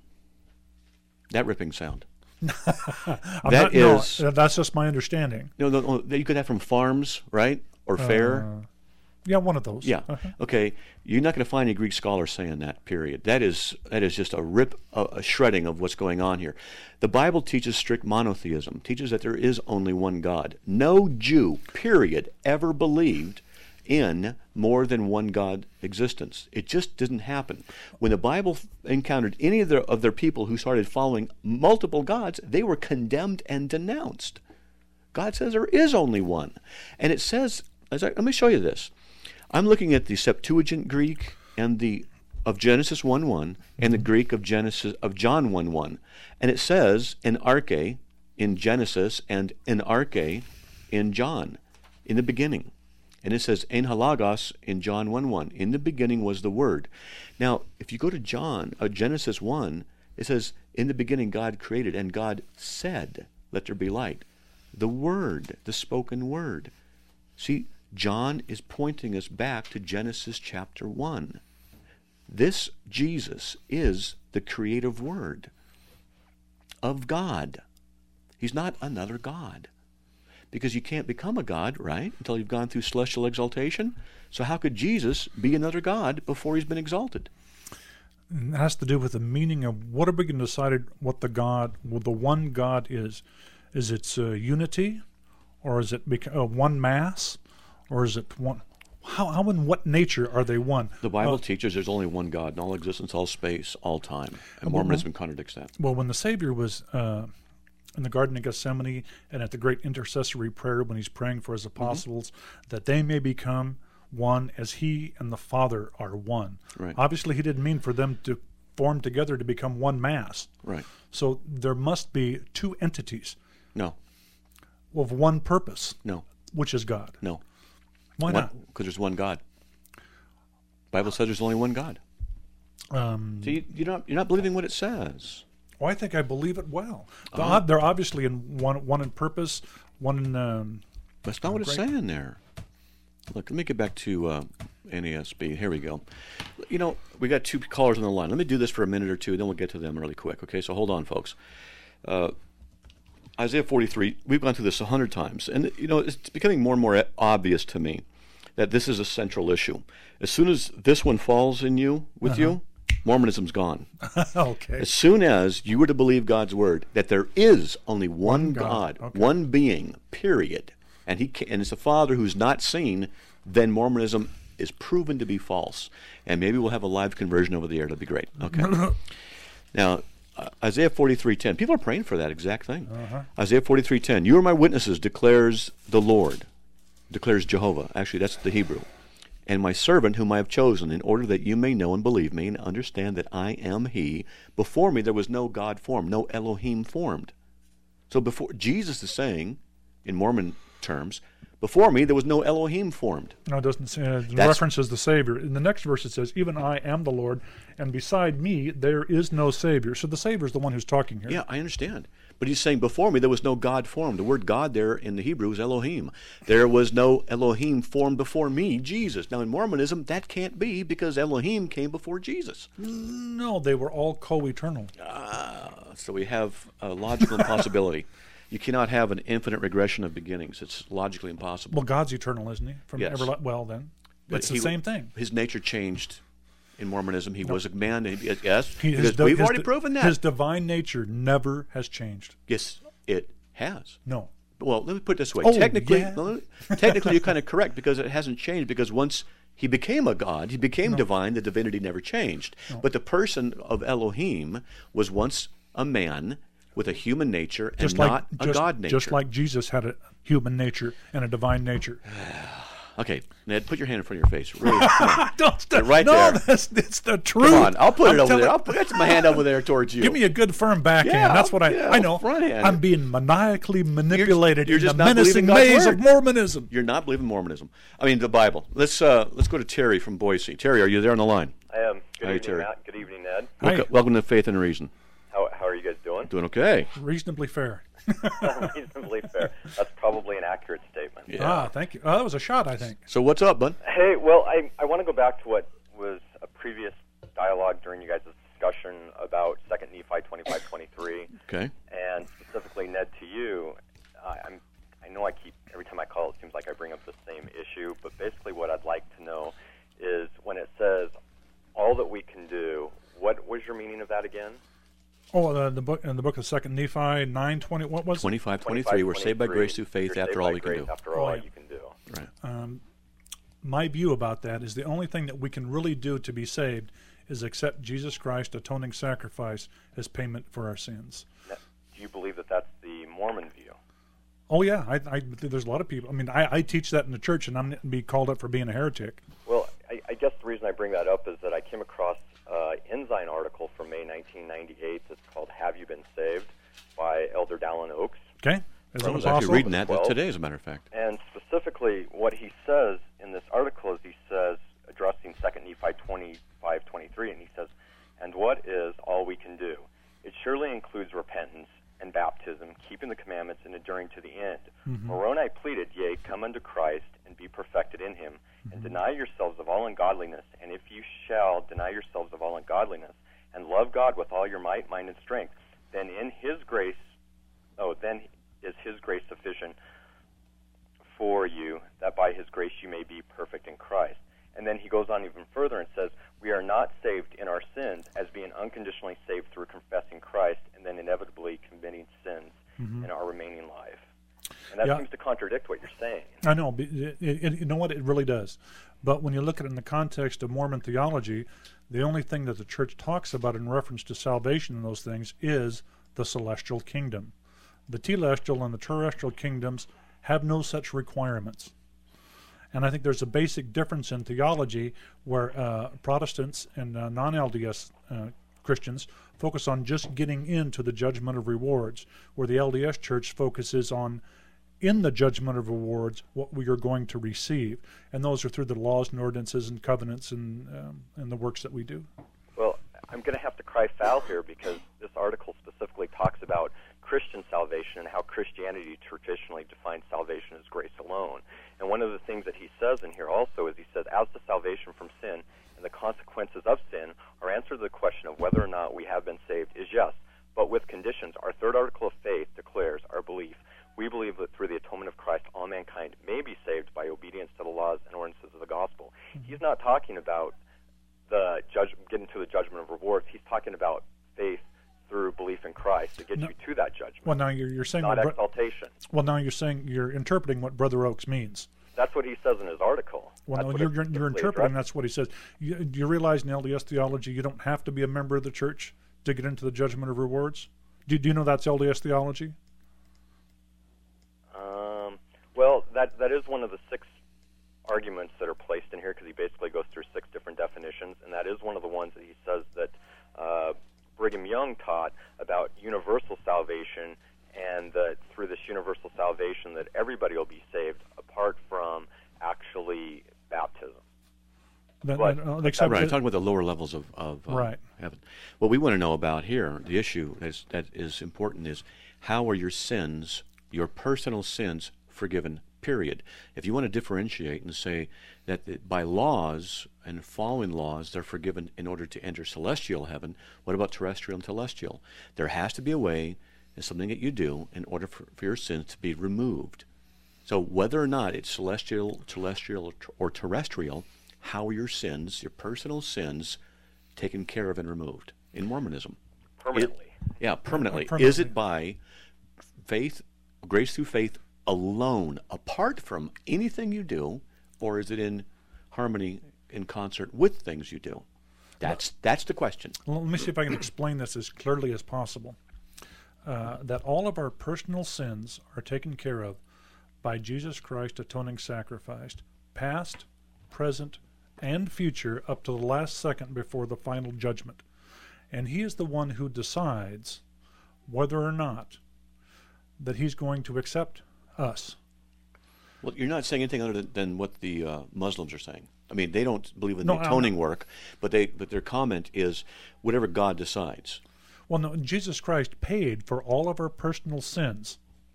That ripping sound.
I'm
That
not, no,
is-
uh, that's just my understanding.
No, no, no, you could have from farms, right, or fair.
Uh, yeah, one of those.
Yeah.
Uh-huh.
Okay. You're not going to find any Greek scholar saying that. Period. That is that is just a rip, a, a shredding of what's going on here. The Bible teaches strict monotheism. Teaches that there is only one God. No Jew, period, ever believed in more than one God existence. It just didn't happen. When the Bible encountered any of their of their people who started following multiple gods, they were condemned and denounced. God says there is only one, and it says. As I, let me show you this. I'm looking at the Septuagint Greek and the of Genesis one one and the Greek of Genesis of John one one, and it says enarche in Genesis and enarche in John, in the beginning, and it says en halagos in John one one. In the beginning was the Word. Now, if you go to John uh, Genesis one, it says in the beginning God created, and God said, "Let there be light." The Word, the spoken Word. See. John is pointing us back to Genesis chapter one. This Jesus is the creative Word of God. He's not another God. Because you can't become a God, right, until you've gone through celestial exaltation. So how could Jesus be another God before he's been exalted?
It has to do with the meaning of what are we going to decide what the God, well, the one God is. Is it uh, unity, or is it bec- uh, one mass, or is it one? How, how and what nature are they one?
The Bible
Uh,
teaches there's only one God in all existence, all space, all time. And
well,
Mormonism contradicts that.
Well, when the Savior was uh, in the Garden of Gethsemane and at the great intercessory prayer when he's praying for his apostles, that they may become one as he and the Father are one.
Right.
Obviously, he didn't mean for them to form together to become one mass.
Right.
So there must be two entities
No.
of one purpose,
No.
which is God.
No.
Why not?
Because there's one God. Bible says there's only one God.
Um,
So you, you're not you're not believing what it says.
well, I think I believe it well. The,
Uh-huh.
They're obviously in one, one in purpose, one in. Um,
That's not what it's
Great.
saying there. Look, let me get back to uh, N A S B. Here we go. You know, we got two callers on the line. Let me do this for a minute or two, then we'll get to them really quick. Okay, so hold on, folks. Uh, Isaiah forty-three, we've gone through this a hundred times, and you know, it's becoming more and more obvious to me that this is a central issue. As soon as this one falls in you, with you, Mormonism's gone.
okay.
As soon as you were to believe God's word, that there is only one,
One
God,
God, okay.
one being, period, and he ca- and it's a Father who's not seen, then Mormonism is proven to be false. And maybe we'll have a live conversion over the air. That'd be great. Okay. Now, uh, Isaiah forty-three ten. People are praying for that exact thing.
Uh-huh.
Isaiah forty-three ten. You are my witnesses, declares the Lord, declares Jehovah. Actually, that's the Hebrew. And my servant whom I have chosen, in order that you may know and believe me and understand that I am he. Before me there was no God formed, no Elohim formed. So before Jesus is saying, in Mormon terms, before me there was no Elohim formed.
No, it doesn't say. Uh, the
That's-
reference is the Savior. In the next verse, it says, "Even I am the Lord, and beside me there is no Savior." So the Savior is the one who's talking here.
Yeah, I understand. But he's saying before me there was no God formed. The word God there in the Hebrew is Elohim. There was no Elohim formed before me, Jesus. Now in Mormonism that can't be because Elohim came before Jesus.
No, they were all co-eternal.
Ah, so we have a logical impossibility. You cannot have an infinite regression of beginnings. It's logically impossible.
Well, God's eternal, isn't he? From
Yes.
everla- well, then
But
it's the
he-
same thing.
His nature changed in Mormonism. He was a man. and he- Yes,
He-
because
di-
we've
his
already
di-
proven that.
His divine nature never has changed.
Yes, it has.
No.
Well, let me put it this way.
Oh,
technically,
yeah.
no, let me- technically, you're kind of correct because it hasn't changed. Because once he became a god, he became divine. The divinity never changed. But the person of Elohim was once a man with a human nature and
Just
not
like
a
just,
god nature.
just like Jesus had a human nature and a divine nature.
Okay, Ned, put your hand in front of your face. Really, come on.
Don't
They're right
no,
there.
that's it's the truth.
Come on, I'll put
I'm
it over
telling-
there. I'll put that's my hand over there towards you.
Give me a good firm backhand.
Yeah,
That's what I
yeah,
I know.
front hand.
I'm being maniacally manipulated
you're
in
just
the
not
menacing
believing God's
maze
word.
of Mormonism.
You're not believing Mormonism. I mean the Bible. Let's uh, let's go to Terry from Boise. Terry, are you there on the line?
I am. Good
Hi,
evening,
Terry.
Matt. Good evening, Ned.
Hi.
Welcome, welcome to Faith and Reason.
How, how are you guys doing?
Doing okay.
Reasonably fair.
Reasonably fair. That's probably an accurate statement.
Yeah.
Ah, thank you. Oh, that was a shot, I think.
So what's up, bud?
Hey, well, I, I want to go back to what was a previous dialogue during you guys' discussion about Second Nephi twenty-five twenty-three,
Okay.
and specifically, Ned, to you. I I'm, I know I keep, every time I call, it seems like I bring up the same issue, but basically what I'd like to know is when it says, all that we can do, what was your meaning of that again?
Oh, uh, the book in the book of Second Nephi nine twenty. What was it?
twenty-five twenty-three. We're saved by grace through faith.
You're
After
saved
all
by
we can
grace
do.
After all
Oh, yeah.
you can do.
Right.
My view about that is the only thing that we can really do to be saved is accept Jesus Christ's atoning sacrifice as payment for our sins.
Now, do you believe that that's the Mormon view?
Oh yeah, I, I there's a lot of people. I mean, I, I teach that in the church, and I'm going to be called up for being a heretic.
Well, I, I guess the reason I bring that up is that I came across an Ensign article from May nineteen ninety-eight that's called "Have You Been Saved?" by Elder Dallin Oaks.
Okay, as
I
an
was
apostle.
actually reading that
twelve.
today, as a matter of fact.
And specifically, what he says in this article is he says, addressing Second Nephi twenty-five twenty-three, and he says, "And what is all we can do? It surely includes repentance and baptism, keeping the commandments, and enduring to the end.
Mm-hmm.
Moroni pleaded, Yea, come unto Christ, and be perfected in him, and deny yourselves of all ungodliness. And if you shall deny yourselves of all ungodliness, and love God with all your might, mind, and strength, then in his grace, oh, then is his grace sufficient for you, that by his grace you may be perfect in Christ." And then he goes on even further and says, "We are not saved in our sins as being unconditionally saved through confessing Christ and then inevitably committing sins
Mm-hmm.
in our remaining life." And that
Yeah.
seems to contradict what you're saying.
I know. but It, it, you know what? It really does. But when you look at it in the context of Mormon theology, the only thing that the church talks about in reference to salvation and those things is the celestial kingdom. The telestial and the terrestrial kingdoms have no such requirements. And I think there's a basic difference in theology where uh, Protestants and uh, non-L D S uh, Christians focus on just getting into the judgment of rewards, where the L D S Church focuses on, in the judgment of rewards, what we are going to receive. And those are through the laws and ordinances and covenants and, um, and the works that we do.
Well, I'm going to have to cry foul here because this article specifically talks about Christian salvation and how Christianity traditionally defines salvation as grace alone. And one of the things that he says in here also is he says, as to salvation from sin and the consequences of sin, our answer to the question of whether or not we have been saved is yes, but with conditions. Our third article of faith declares our belief. We believe that through the atonement of Christ, all mankind may be saved by obedience to the laws and ordinances of the gospel. Mm-hmm. He's not talking about the judge, getting to the judgment of rewards. He's talking about faith through belief in Christ to get
no,
you to that judgment.
Well, now you're, you're saying
not
what,
exaltation.
Well, now you're saying you're interpreting what Brother Oaks means.
That's what he says in his article.
Well,
that's
no, you're, you're, you're interpreting. That's what he says. You, do you realize in L D S theology you don't have to be a member of the church to get into the judgment of rewards? Do, do you know that's L D S theology?
Um, well, that that is one of the six arguments that are placed in here because he basically goes through six different definitions, and that is one of the ones that he says that uh, Brigham Young taught about universal salvation, and that through this universal salvation that everybody will be saved apart from actually baptism.
That,
But-
that, uh, except
Right,
that-
talking about the lower levels of, of uh,
Right.
heaven. What we want to know about here, the issue is, that is important is how are your sins, your personal sins, forgiven, period. If you want to differentiate and say that the, by laws and following laws, they're forgiven in order to enter celestial heaven, what about terrestrial and telestial? There has to be a way, and something that you do, in order for, for your sins to be removed. So whether or not it's celestial, telestial, or terrestrial, how are your sins, your personal sins, taken care of and removed in Mormonism?
Permanently.
It- yeah, permanently.
Permanently.
Is it by faith, grace through faith alone, apart from anything you do, or is it in harmony, in concert with things you do? That's that's the question.
Well, let me see if I can explain this as clearly as possible. Uh, that all of our personal sins are taken care of by Jesus Christ atoning sacrifice, past, present, and future, up to the last second before the final judgment. And he is the one who decides whether or not that he's going to accept us.
Well, you're not saying anything other than, than what the uh, Muslims are saying. I mean, they don't believe in
No,
the
I'm
atoning
not.
work, but they but their comment is whatever God decides.
Well, no, Jesus Christ paid for all of our personal sins.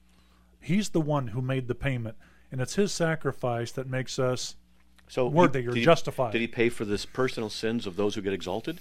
He's the one who made the payment, and it's his sacrifice that makes us
So
worthy
he-
or
did he-
justified.
Did he pay for the personal sins of those who get exalted?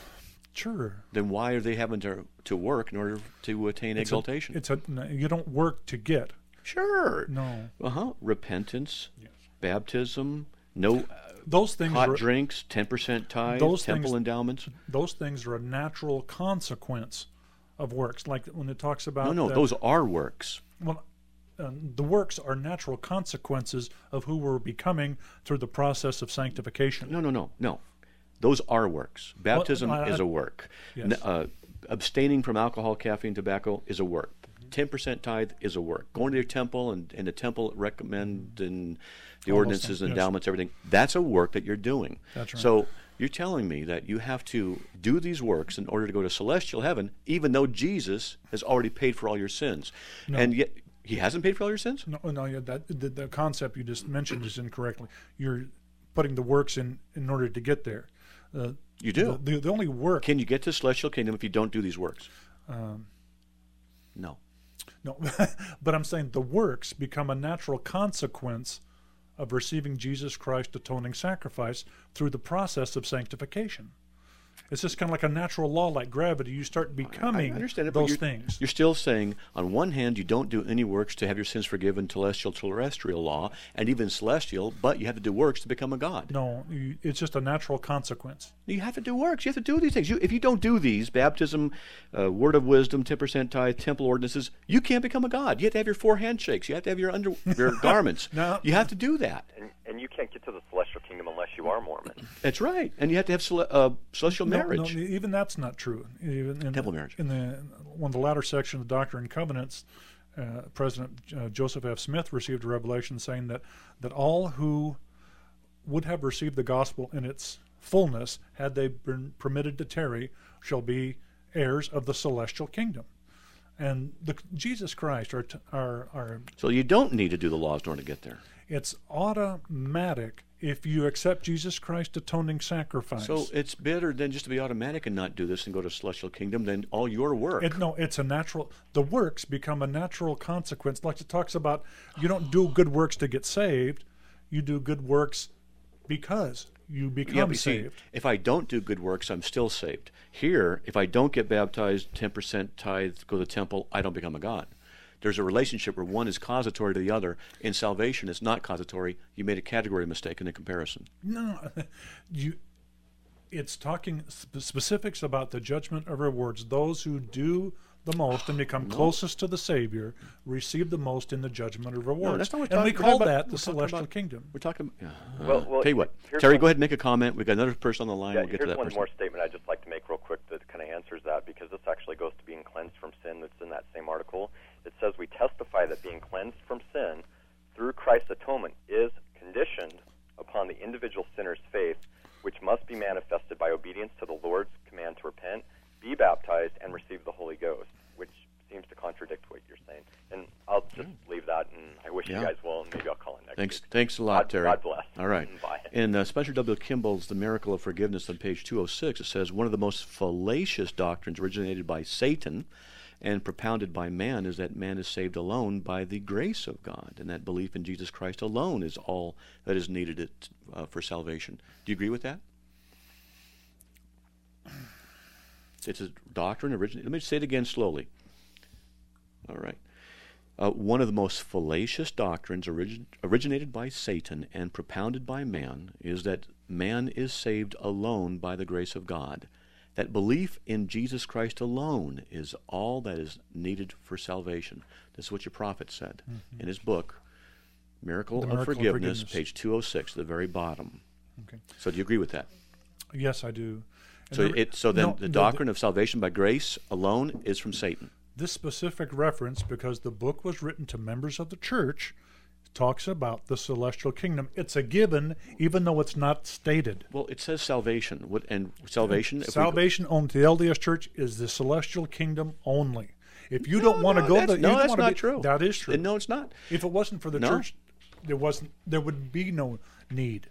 Sure.
Then why are they having to to work in order to attain
It's a-
exaltation?
It's a, no, you don't work to get.
Sure.
No.
Uh huh. Repentance, baptism, no uh,
Those things
hot
are
drinks, ten percent tithe,
those
temple
things-
endowments.
those things are a natural consequence of works. Like when it talks about
No, no,
uh,
those are works.
well, um, the works are natural consequences of who we're becoming through the process of sanctification.
No, no, no, no. Those are works. Baptism
I- I-
is a work.
Yes.
N- uh, abstaining from alcohol, caffeine, tobacco is a work. ten percent tithe is a work. Going to your temple and, and the temple recommend and the
All those
ordinances,
things,
and
yes.
endowments, everything, that's a work that you're doing.
That's right.
So you're telling me that you have to do these works in order to go to celestial heaven, even though Jesus has already paid for all your sins.
No.
And yet, he hasn't paid for all your sins?
No, no, yeah, that the, the concept you just mentioned is incorrectly. You're putting the works in in order to get there. Uh,
You do.
The, the, the only work.
Can you get to celestial kingdom if you don't do these works?
Um,
No.
No, but I'm saying the works become a natural consequence of receiving Jesus Christ atoning sacrifice through the process of sanctification. It's just kind of like a natural law, like gravity. You start becoming
I understand it, but
those
you're,
things.
You're still saying, on one hand, you don't do any works to have your sins forgiven, celestial, terrestrial law, and even celestial, but you have to do works to become a god.
No, you, it's just a natural consequence.
You have to do works. You have to do these things. You, if you don't do these, baptism, uh, word of wisdom, ten percent tithe, temple ordinances, you can't become a god. You have to have your four handshakes. You have to have your under your garments.
No.
You have to do that.
And, and you can't get to the celestial kingdom unless you are Mormon.
That's right. And you have to have cele- uh, celestial
No,
marriage.
no, even that's not true. Even in,
Temple marriage.
In the one of the latter section of the Doctrine and Covenants, uh, President uh, Joseph F. Smith received a revelation saying that that all who would have received the gospel in its fullness, had they been permitted to tarry, shall be heirs of the celestial kingdom. And the, Jesus Christ, our, our, our,
So you don't need to do the laws in order to get there.
it's automatic if you accept Jesus Christ's atoning sacrifice.
So it's better than just to be automatic and not do this and go to celestial kingdom than all your work.
It, no, it's a natural. The works become a natural consequence. Like it talks about, you don't do good works to get saved. You do good works because you become
yeah, but see,
saved.
if I don't do good works, I'm still saved. Here, if I don't get baptized, ten percent tithe, go to the temple, I don't become a god. There's a relationship where one is causatory to the other. In salvation, it's not causatory. You made a category mistake in the comparison.
No, you. It's talking sp- specifics about the judgment of rewards. Those who do the most and become closest to the Savior receive the most in the judgment of rewards.
No, that's not what we're
and we
talking-
call
we're talking
that
about-
the
we're talking
celestial
about-
kingdom.
We're talking. Uh,
Well- well,
tell you what,
here's
Terry,
one-
go ahead and make a comment. We've got another person on the line.
Yeah,
we'll get
here's
to that
one
person.
more statement I'd just like to make real quick that kind of answers that, because this actually goes to being cleansed from sin that's in that same article. It says, we testify that being cleansed from sin through Christ's atonement is conditioned upon the individual sinner's faith, which must be manifested by obedience to the Lord's command to repent, be baptized, and receive the Holy Ghost, which seems to contradict what you're saying. And I'll just leave that, and I wish
Yeah.
you guys well, and maybe I'll call in next
Thanks,
week.
thanks a lot,
God-
Terry.
God bless.
All right.
Bye.
In uh, Spencer W. Kimball's The Miracle of Forgiveness on page two oh six, it says, one of the most fallacious doctrines originated by Satan and propounded by man is that man is saved alone by the grace of God, and that belief in Jesus Christ alone is all that is needed it, uh, for salvation. Do you agree with that? It's a doctrine originated. Let me say it again slowly. All right. Uh, one of the most fallacious doctrines origin, originated by Satan and propounded by man is that man is saved alone by the grace of God. That belief in Jesus Christ alone is all that is needed for salvation. This is what your prophet said
Mm-hmm.
in his book, Miracle,
The
of,
Miracle of
Forgiveness,
Forgiveness.
page two oh six, the very bottom.
Okay.
So do you agree with that?
Yes, I do. And
So,
the-
it, so then
no,
the doctrine of salvation by grace alone is from Satan.
This specific reference, because the book was written to members of the church, talks about the celestial kingdom. It's a given, even though it's not stated.
Well, it says salvation. What, and salvation... if we go-
Salvation on the L D S Church is the celestial kingdom only. If you
No,
don't want to
no,
go,
that's-
the, you
no,
don't
that's
wanna
not
be-
true.
That is true.
Uh, No, it's not.
If it wasn't for the
No.
church, there wasn't. There would be no need.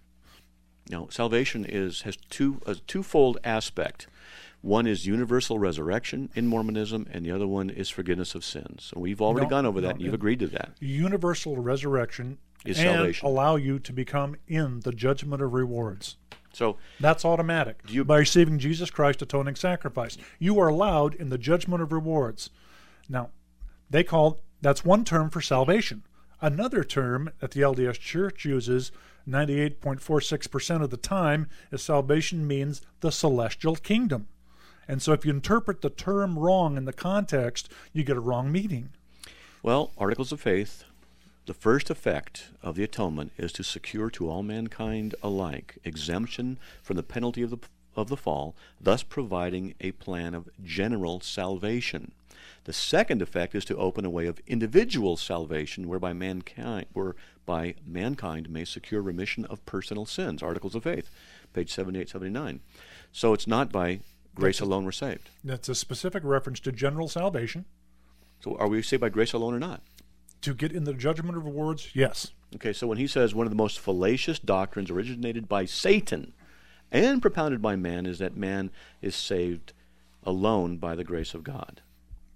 No, salvation is has two a twofold aspect. One is universal resurrection in Mormonism, and the other one is forgiveness of sins. So we've already
No,
gone over that,
no,
and you've
it-
agreed to that.
Universal resurrection
Is
and
salvation.
allow you to become in the judgment of rewards.
So
That's automatic.
Do you-
by receiving Jesus Christ's atoning sacrifice, you are allowed in the judgment of rewards. Now, they call that's one term for salvation. Another term that the L D S Church uses ninety-eight point four six percent of the time is salvation means the celestial kingdom. And so if you interpret the term wrong in the context, you get a wrong meaning.
Well, Articles of Faith, the first effect of the atonement is to secure to all mankind alike exemption from the penalty of the of the fall, thus providing a plan of general salvation. The second effect is to open a way of individual salvation whereby mankind whereby mankind may secure remission of personal sins. Articles of Faith, page seventy-eight, seventy-nine. So it's not by grace alone we're saved.
That's a specific reference to general salvation.
So are we saved by grace alone or not?
To get in the judgment of rewards, yes.
Okay, so when he says one of the most fallacious doctrines originated by Satan and propounded by man is that man is saved alone by the grace of God.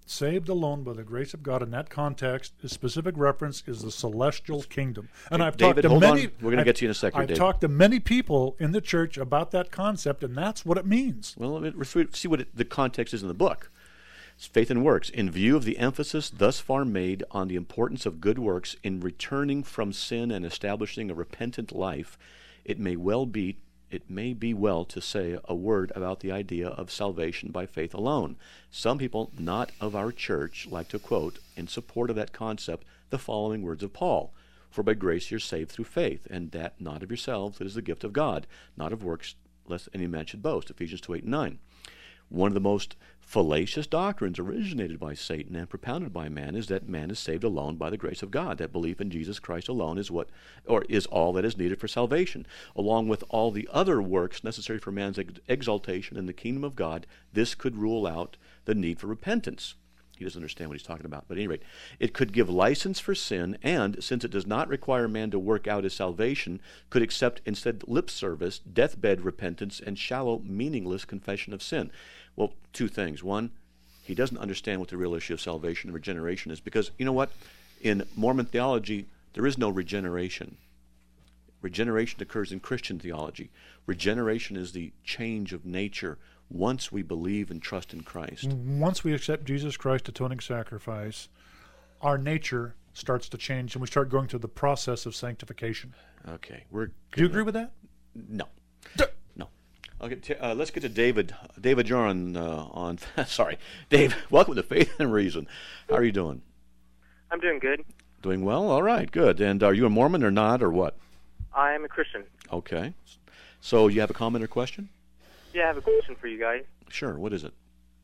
saved alone by the grace of God in that context, his specific reference is the celestial kingdom. And
Hey,
I've
David,
talked to
hold
many.
on. We're gonna
I've-
get to you in a second,
I've
Dave.
talked to many people in the church about that concept, and that's what it means.
Well, let me see what it, the context is in the book. It's Faith and Works. In view of the emphasis thus far made on the importance of good works in returning from sin and establishing a repentant life, it may well be it may be well to say a word about the idea of salvation by faith alone. Some people not of our church like to quote, in support of that concept, the following words of Paul. For by grace you're saved through faith, and that not of yourselves, it is the gift of God, not of works, lest any man should boast. Ephesians two, eight, and nine. One of the most fallacious doctrines originated by Satan and propounded by man is that man is saved alone by the grace of God. That belief in Jesus Christ alone is what, or is all that is needed for salvation. Along with all the other works necessary for man's ex- exaltation in the kingdom of God, this could rule out the need for repentance. He doesn't understand what he's talking about. But at any rate, it could give license for sin, and since it does not require man to work out his salvation, could accept instead lip service, deathbed repentance, and shallow, meaningless confession of sin. Well, two things. One, he doesn't understand what the real issue of salvation and regeneration is, because, you know what? In Mormon theology, there is no regeneration. Regeneration occurs in Christian theology. Regeneration is the change of nature once we believe and trust in Christ.
Once we accept Jesus Christ's atoning sacrifice, our nature starts to change, and we start going through the process of sanctification.
Okay. We're
Do you agree with that?
No. No. Okay, t- uh, let's get to David. David, you're on, uh, on sorry. Dave, welcome to Faith and Reason. How are you doing?
I'm doing good.
Doing well? All right, good. And are you a Mormon or not, or what?
I'm a Christian.
Okay. So you have a comment or question?
Yeah, I have a question for you guys.
Sure. What is it?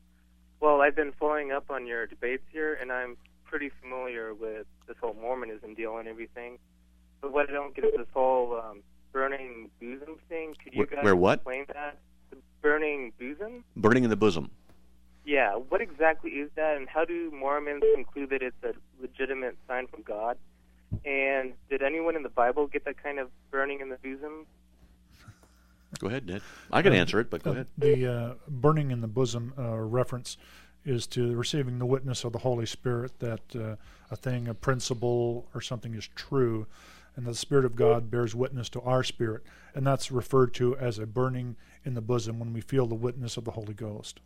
Well, I've been following up on your debates here, and I'm pretty familiar with this whole Mormonism deal and everything. But what I don't get is this whole um, burning bosom thing. Could you
Where-
guys
where what?
explain that? The burning bosom?
Burning in the bosom.
Yeah, what exactly is that, and how do Mormons conclude that it's a legitimate sign from God? And did anyone in the Bible get that kind of burning in the bosom?
Go ahead, Ned. I can
Uh,
answer it, but go
uh,
ahead.
The uh, burning in the bosom uh, reference is to receiving the witness of the Holy Spirit that uh, a thing, a principle, or something is true, and the Spirit of God bears witness to our spirit, and that's referred to as a burning in the bosom when we feel the witness of the Holy Ghost.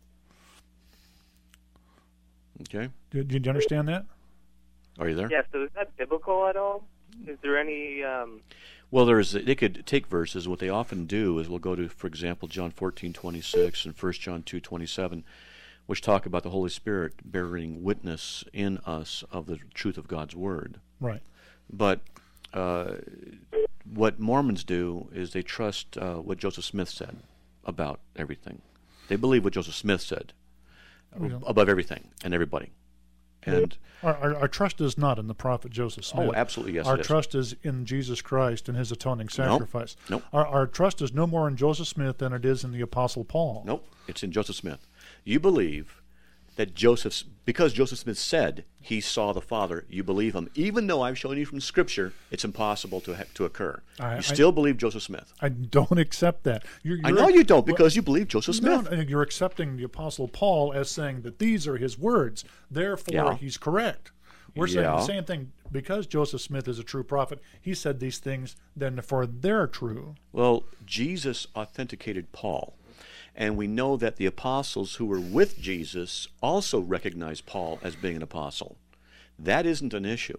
Okay.
Do, do you understand that?
Are you there?
Yeah, so is that biblical at all? Is there any... Um,
Well, there's they could take verses. What they often do is we'll go to, for example, John fourteen twenty-six and First John two twenty-seven, which talk about the Holy Spirit bearing witness in us of the truth of God's Word.
Right.
But uh, what Mormons do is they trust uh, what Joseph Smith said about everything. They believe what Joseph Smith said
We don't-
above everything and everybody. And
Our, our, our trust is not in the prophet Joseph Smith.
Oh, absolutely, yes,
Our
it is.
trust is in Jesus Christ and his atoning sacrifice.
Nope.
Our, our trust is no more in Joseph Smith than it is in the Apostle Paul.
Nope, it's in Joseph Smith. You believe that Joseph, because Joseph Smith said he saw the Father, you believe him, even though I've shown you from Scripture it's impossible to ha- to occur.
I-
you
I-
still believe Joseph Smith.
I don't accept that. You're,
I
you're-
know you don't because you believe Joseph
No,
Smith.
no, you're accepting the Apostle Paul as saying that these are his words, therefore
Yeah.
he's correct. We're saying
Yeah.
the same thing. Because Joseph Smith is a true prophet, he said these things, then therefore they're true.
Well, Jesus authenticated Paul. And we know that the apostles who were with Jesus also recognized Paul as being an apostle. That isn't an issue.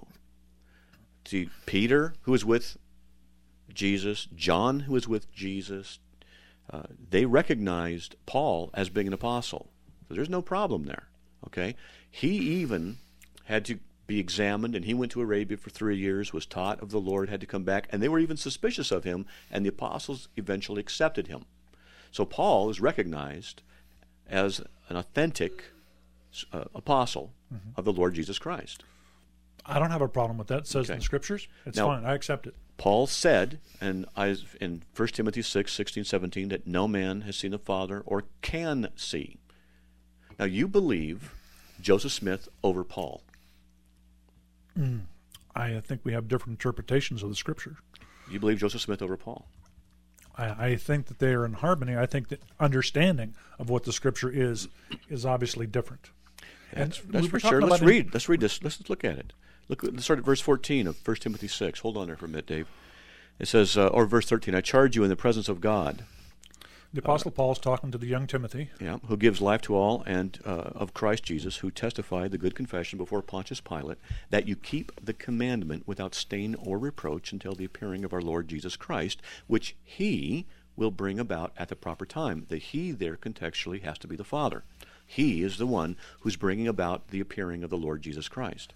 See, Peter, who was with Jesus, John, who was with Jesus, uh, they recognized Paul as being an apostle. So there's no problem there. Okay? He even had to be examined, and he went to Arabia for three years, was taught of the Lord, had to come back, and they were even suspicious of him, and the apostles eventually accepted him. So Paul is recognized as an authentic uh, apostle
Mm-hmm.
of the Lord Jesus Christ.
I don't have a problem with that. It says in
Okay.
the Scriptures. It's
Now-
fine. I accept it.
Paul said and I, in First Timothy six, sixteen, seventeen, that no man has seen the Father or can see. Now you believe Joseph Smith over Paul.
I think we have different interpretations of the Scripture.
You believe Joseph Smith over Paul.
I, I think that they are in harmony. I think that understanding of what the Scripture is is obviously different.
That's,
And
that's
we
for
were
sure.
talking
Let's
about in-
read. Let's read this. Let's look at it. Look. Let's start at verse fourteen of First Timothy six. Hold on there for a minute, Dave. It says, uh, or verse thirteen. I charge you in the presence of God.
The Apostle Paul's talking to the young Timothy.
Yeah, who gives life to all, and uh, of Christ Jesus, who testified the good confession before Pontius Pilate, that you keep the commandment without stain or reproach until the appearing of our Lord Jesus Christ, which he will bring about at the proper time. The he there contextually has to be the Father. He is the one who's bringing about the appearing of the Lord Jesus Christ.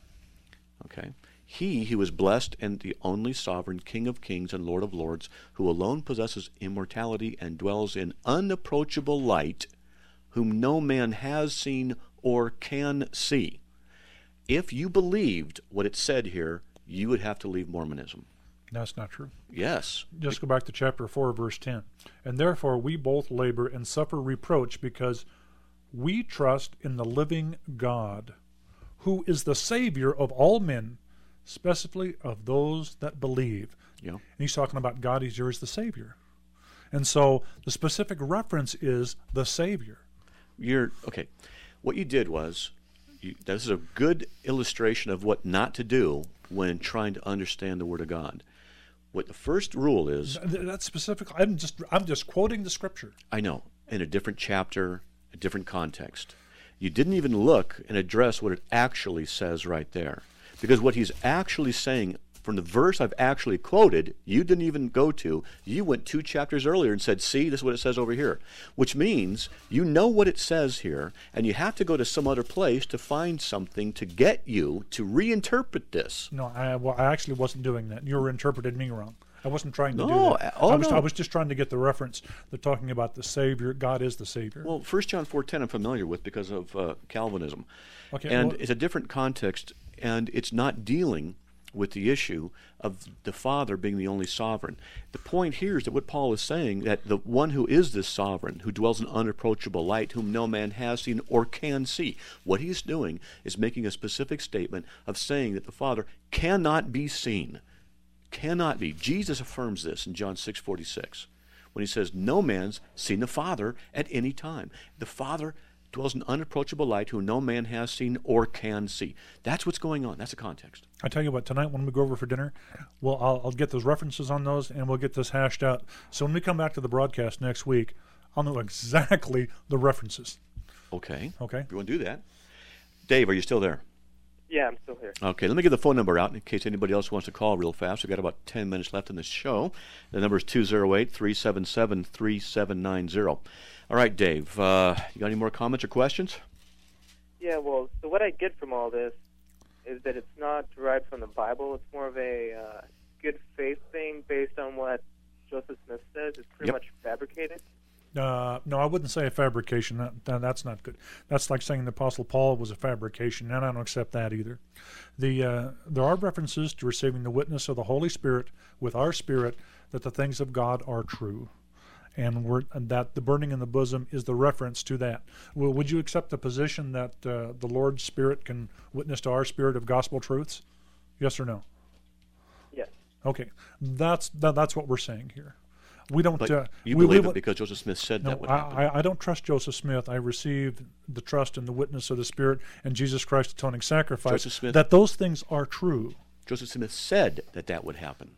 Okay? He who is blessed and the only sovereign King of kings and Lord of lords, who alone possesses immortality and dwells in unapproachable light, whom no man has seen or can see. If you believed what it said here, you would have to leave Mormonism.
That's not true.
Yes.
Just go back to chapter four, verse ten. And therefore we both labor and suffer reproach because we trust in the living God, who is the Savior of all men, specifically of those that believe.
Yeah.
And he's talking about God is yours, the Savior. And so the specific reference is the Savior.
You're okay. What you did was, you, this is a good illustration of what not to do when trying to understand the Word of God. What the first rule is,
Th- That's specific. I'm just I'm just quoting the Scripture.
I know, in a different chapter, a different context. You didn't even look and address what it actually says right there. Because what he's actually saying, from the verse I've actually quoted, you didn't even go to. You went two chapters earlier and said, see, this is what it says over here. Which means you know what it says here, and you have to go to some other place to find something to get you to reinterpret this.
No, I, well, I actually wasn't doing that. You were interpreting me wrong. I wasn't trying to
No,
do that.
oh,
I was,
no.
I was just trying to get the reference. They're talking about the Savior. God is the Savior.
Well, First John four ten I'm familiar with because of uh, Calvinism.
Okay,
and
well-
it's a different context, and it's not dealing with the issue of the Father being the only sovereign. The point here is that what Paul is saying, that the one who is this sovereign, who dwells in unapproachable light, whom no man has seen or can see, what he's doing is making a specific statement of saying that the Father cannot be seen. Cannot be. Jesus affirms this in John six forty-six when he says, no man's seen the Father at any time. The Father dwells in unapproachable light, who no man has seen or can see. That's what's going on. That's the context.
I tell you what, tonight when we go over for dinner, well, I'll, I'll get those references on those, and we'll get this hashed out. So when we come back to the broadcast next week, I'll know exactly the references.
Okay.
Okay.
If you want to do that. Dave, are you still there?
Yeah, I'm still here.
Okay, let me get the phone number out in case anybody else wants to call real fast. We've got about ten minutes left in the show. The number is two oh eight, three seven seven, three seven nine zero. All right, Dave, uh, you got any more comments or questions?
Yeah, well, so what I get from all this is that it's not derived from the Bible. It's more of a uh, good faith thing based on what Joseph Smith says. It's pretty
Yep.
much fabricated.
Uh, no, I wouldn't say a fabrication. That, that, that's not good. That's like saying the Apostle Paul was a fabrication, and I don't accept that either. The uh, there are references to receiving the witness of the Holy Spirit with our spirit that the things of God are true, and, we're, and that the burning in the bosom is the reference to that. Well, would you accept the position that uh, the Lord's Spirit can witness to our spirit of gospel truths? Yes or no?
Yes.
Okay, that's that, that's what we're saying here. We don't.
But
uh,
you
we,
believe
we,
it because Joseph Smith said
No,
that would
I,
happen.
I, I don't trust Joseph Smith. I received the trust and the witness of the Spirit and Jesus Christ's atoning sacrifice.
Joseph Smith-
that those things are true.
Joseph Smith said that that would happen.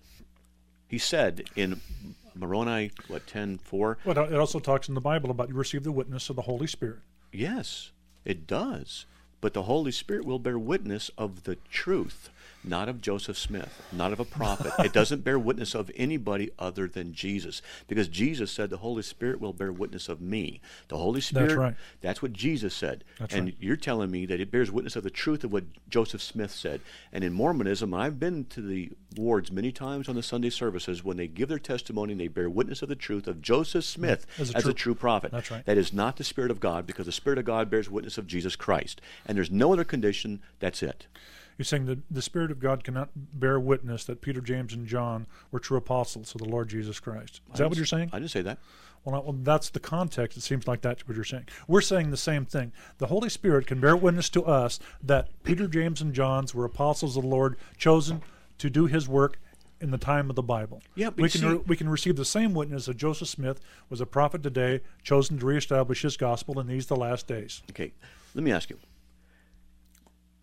He said in Moroni, what, ten four?
But it also talks in the Bible about you receive the witness of the Holy Spirit.
Yes, it does. But the Holy Spirit will bear witness of the truth, not of Joseph Smith, not of a prophet. It doesn't bear witness of anybody other than Jesus, because Jesus said the Holy Spirit will bear witness of me. The Holy Spirit,
right.
that's what Jesus said.
That's
and
right.
you're telling me that it bears witness of the truth of what Joseph Smith said. And in Mormonism, I've been to the wards many times on the Sunday services, when they give their testimony, they bear witness of the truth of Joseph Smith
As a
as
true-
a true prophet.
That's right.
That is not the Spirit of God, because the Spirit of God bears witness of Jesus Christ. And there's no other condition. That's it.
You're saying that the Spirit of God cannot bear witness that Peter, James, and John were true apostles of the Lord Jesus Christ. Is that what you're saying?
I didn't say that.
Well, not- well, that's the context. It seems like that's what you're saying. We're saying the same thing. The Holy Spirit can bear witness to us that Peter, James, and John's were apostles of the Lord, chosen to do His work in the time of the Bible.
Yeah, but
we
you
can
see-
re- we can receive the same witness that Joseph Smith was a prophet today, chosen to reestablish His gospel in these the last days.
Okay, let me ask you.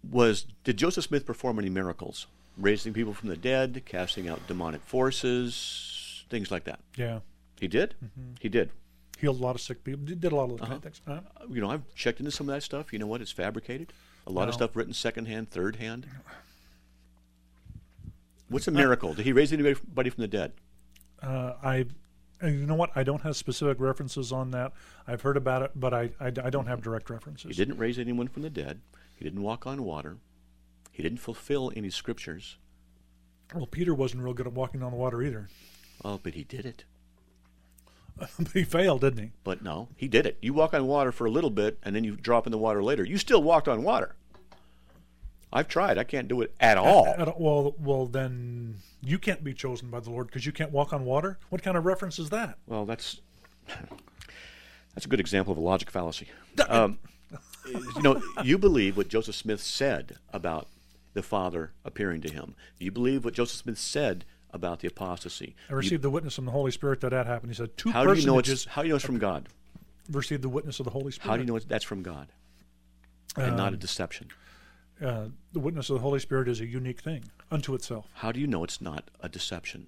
was did Joseph Smith perform any miracles? Raising people from the dead, casting out demonic forces, things like that.
Yeah.
He did?
Mm-hmm.
He did.
Healed a lot of sick people. Did, did a lot of those
Uh-huh.
kind of things. Uh,
You know, I've checked into some of that stuff. You know what? It's fabricated. A lot of
No.
stuff written secondhand, third hand. What's a miracle? Did he raise anybody from the dead?
uh, I, and you know what? I don't have specific references on that. I've heard about it, but I, I, I don't have direct references.
He didn't raise anyone from the dead. He didn't walk on water. He didn't fulfill any scriptures.
Well, Peter wasn't real good at walking on the water either.
Oh, but he did it.
But he failed, didn't he?
But no, he did it. You walk on water for a little bit, and then you drop in the water later. You still walked on water. I've tried. I can't do it at all.
At- at- well, well, then you can't be chosen by the Lord because you can't walk on water. What kind of reference is that?
Well, that's that's a good example of a logic fallacy. Um, you know, you believe what Joseph Smith said about the Father appearing to him. You believe what Joseph Smith said about the apostasy.
I received the witness from the Holy Spirit that that happened. He said two
How do you know it's
personages
how do you know it's from God?
received the witness of the Holy Spirit.
How do you know it's, that's from God and not a
Um,
deception?
Uh, the witness of the Holy Spirit is a unique thing unto itself.
How do you know it's not a deception?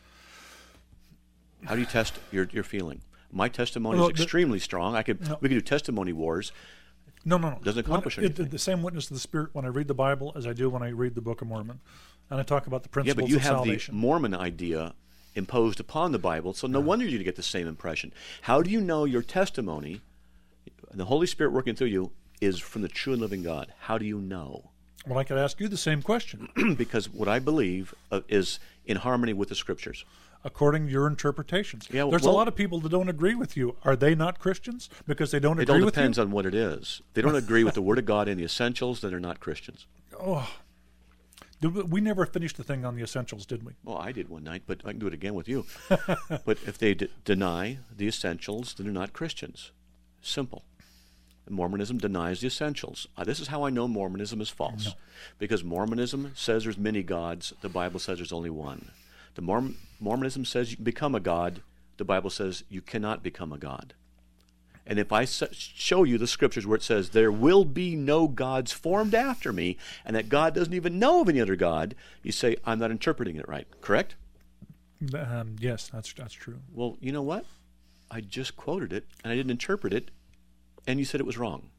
How do you test your your feeling? My testimony
Well,
is
the-
extremely strong. I could
No.
we could do testimony wars.
No, no, no.
Doesn't accomplish
When- it-
anything.
the same witness of the Spirit when I read the Bible as I do when I read the Book of Mormon. And I talk about the
Yeah,
principles
but you
of
have
salvation.
the Mormon idea imposed upon the Bible, so no wonder you get the same impression. How do you know your testimony, the Holy Spirit working through you, is from the true and living God? How do you know?
Well, I could ask you the same question.
Because what I believe uh, is in harmony with the Scriptures.
According to your interpretations.
Yeah,
There's
well-
a lot of people that don't agree with you. Are they not Christians because they don't
It
agree
all
with you?
depends on what it is. If they don't agree with the Word of God and the essentials, then they're not Christians.
Oh, Did we, we never finished the thing on the essentials, did we?
Well, I did one night, but I can do it again with you. But if they d- deny the essentials, then they're not Christians. Simple. Mormonism denies the essentials. Uh, this is how I know Mormonism is false.
No.
Because Mormonism says there's many gods. The Bible says there's only one. The Mormon, Mormonism says you can become a god. The Bible says you cannot become a god. And if I s- show you the scriptures where it says there will be no gods formed after me, and that God doesn't even know of any other God, you say, I'm not interpreting it right. Correct?
Um, yes, that's that's true.
Well, you know what? I just quoted it, and I didn't interpret it, and you said it was wrong.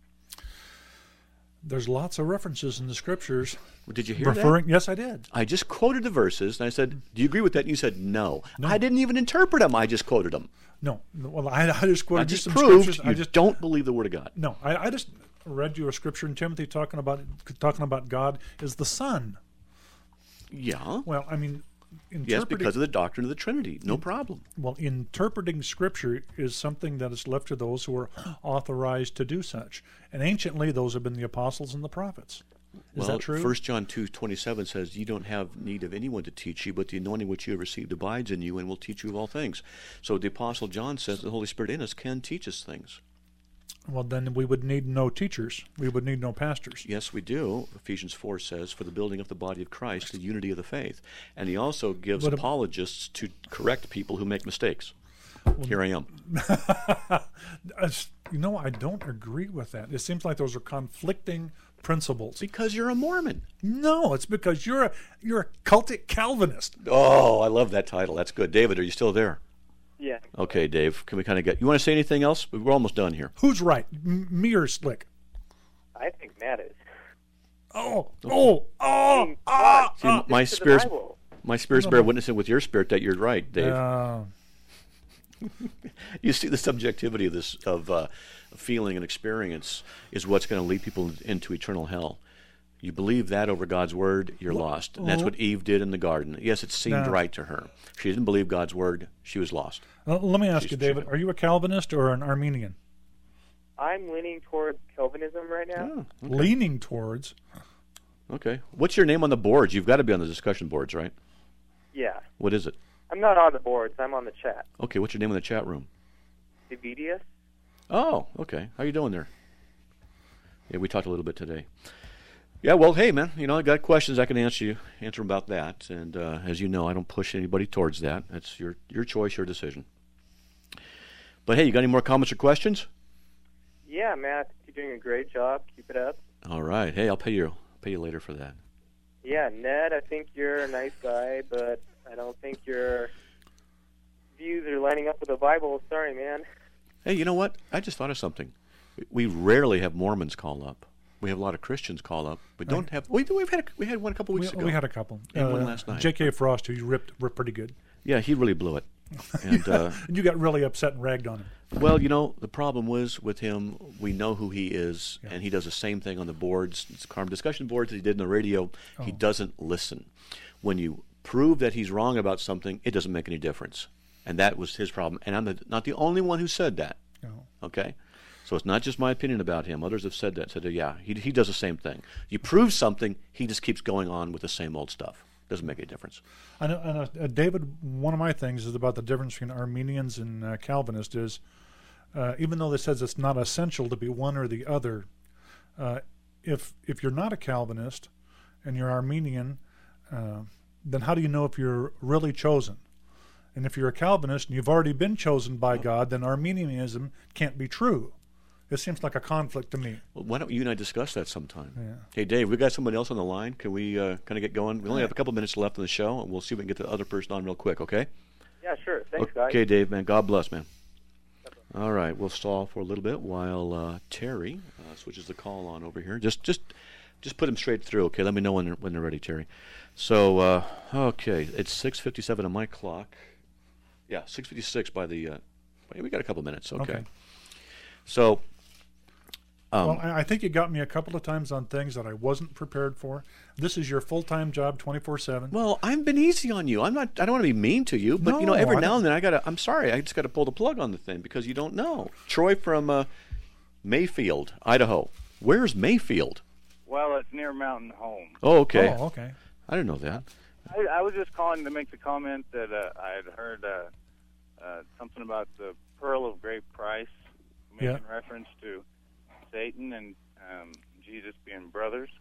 There's lots of references in the scriptures.
Did you hear
referring,
that?
Yes, I did.
I just quoted the verses, and I said, do you agree with that? And you said, no.
No.
I didn't even interpret them. I just quoted them.
No, well, I, I just quoted
I just
some
proved
scriptures.
you
I just
don't believe the Word of God.
no, I, I just read you a scripture in Timothy talking about talking about God is the Son.
Yeah.
Well, I mean,
Yes,
interpreting,
because of the doctrine of the Trinity. No problem.
well, interpreting scripture is something that is left to those who are authorized to do such. And anciently, those have been the apostles and the prophets. Is
well,
that true?
First John two twenty-seven says, you don't have need of anyone to teach you, but the anointing which you have received abides in you and will teach you of all things. So the Apostle John says the Holy Spirit in us can teach us things.
Well, then we would need no teachers. We would need no pastors.
Yes, we do. Ephesians four says, for the building of the body of Christ, the unity of the faith. And he also gives
But-
apologists to correct people who make mistakes. Here I am.
As- you know, I don't agree with that. It seems like those are conflicting principles.
Because you're a Mormon.
No, it's because you're a you're a cultic Calvinist.
Oh, I love that title. That's good. David, are you still there?
Yeah.
Okay, Dave, can we kind of get... You want to say anything else? We're almost done here.
Who's right, M- me or Slick?
I think Matt is.
Oh, oh, oh,
mean,
ah,
See,
ah.
my
Stick to the
spirit's,
Bible.
my spirit's
No,
bear
no.
witnessing with your spirit that you're right, Dave.
Uh,
You see, the subjectivity of this of uh, feeling and experience is what's going to lead people into eternal hell. You believe that over God's word, you're lost. And that's what Eve did in the garden. Yes, it seemed
No.
right to her. She didn't believe God's word. She was lost.
uh, let me ask
She's
you, David,
chicken.
are you a Calvinist or an Armenian?
I'm leaning towards Calvinism right now.
Oh,
Leaning towards.
okay. What's your name on the boards? You've got to be on the discussion boards, right?
Yeah.
What is it?
I'm not on the boards. I'm on the chat.
Okay, what's your name in the chat room?
Davidius?
Oh, okay. How you doing there? Yeah, we talked a little bit today. Yeah, well, hey, man, you know, I got questions I can answer you, answer about that. And uh, as you know, I don't push anybody towards that. That's your your choice, your decision. But hey, you got any more comments or questions?
Yeah, Matt, you're doing a great job. Keep it up.
All right. Hey, I'll pay you pay you later for that.
Yeah, Ned, I think you're a nice guy, but I don't think your views are lining up with the Bible. Sorry, man.
Hey, you know what? I just thought of something. We rarely have Mormons call up. We have a lot of Christians call up. We don't
Right.
have. We we've had a, we had one a couple weeks
We,
ago.
we had a couple.
And
uh,
one last night.
J K. Frost, who you ripped, ripped pretty good.
Yeah, he really blew it. And uh,
And you got really upset and ragged on him.
well, you know, the problem was with him. We know who he is,
Yeah.
and he does the same thing on the boards, it's Karm discussion boards that he did in the radio. He
Oh.
doesn't listen. When you prove that he's wrong about something, it doesn't make any difference. And that was his problem. And I'm the, not the only one who said that.
No.
Okay? So it's not just my opinion about him. Others have said that. Said, yeah, he, he does the same thing. You prove something, he just keeps going on with the same old stuff. Doesn't make any difference.
I know, I know uh, David, one of my things is about the difference between Armenians and uh, Calvinists is, uh, even though this says it's not essential to be one or the other, uh, if if you're not a Calvinist and you're Armenian, uh, then how do you know if you're really chosen? And if you're a Calvinist and you've already been chosen by God, then Armenianism can't be true. It seems like a conflict to me.
Well, why don't you and I discuss that sometime?
Yeah.
Hey, Dave, we got somebody else on the line. Can we uh, kind of get going? We only have a couple minutes left in the show, and we'll see if we can get the other person on real quick, okay?
Yeah, sure. Thanks, guys.
Okay, Dave, man. God bless, man. All right, we'll stall for a little bit while uh, Terry uh, switches the call on over here. Just, just, just put him straight through. Okay, let me know when they're, when they're ready, Terry. So, uh, okay, it's six fifty-seven on my clock. Yeah, six fifty-six by the. Uh, wait, we got a couple minutes. Okay.
Okay.
So. Um,
Well, I I think you got me a couple of times on things that I wasn't prepared for. This is your full-time job, twenty-four seven.
Well, I've been easy on you. I'm not. I don't want to be mean to you, but you know,
No,
every
I
now
don't-
and then I gotta. I'm sorry. I just gotta pull the plug on the thing because you don't know. Troy from uh, Mayfield, Idaho. Where's Mayfield?
Well, it's near Mountain Home.
Oh, okay.
Oh, okay.
I didn't know that.
I, I was just calling to make the comment that uh, I had heard uh, uh, something about the pearl of great price, making
Yeah.
reference to Satan and um, Jesus being brothers.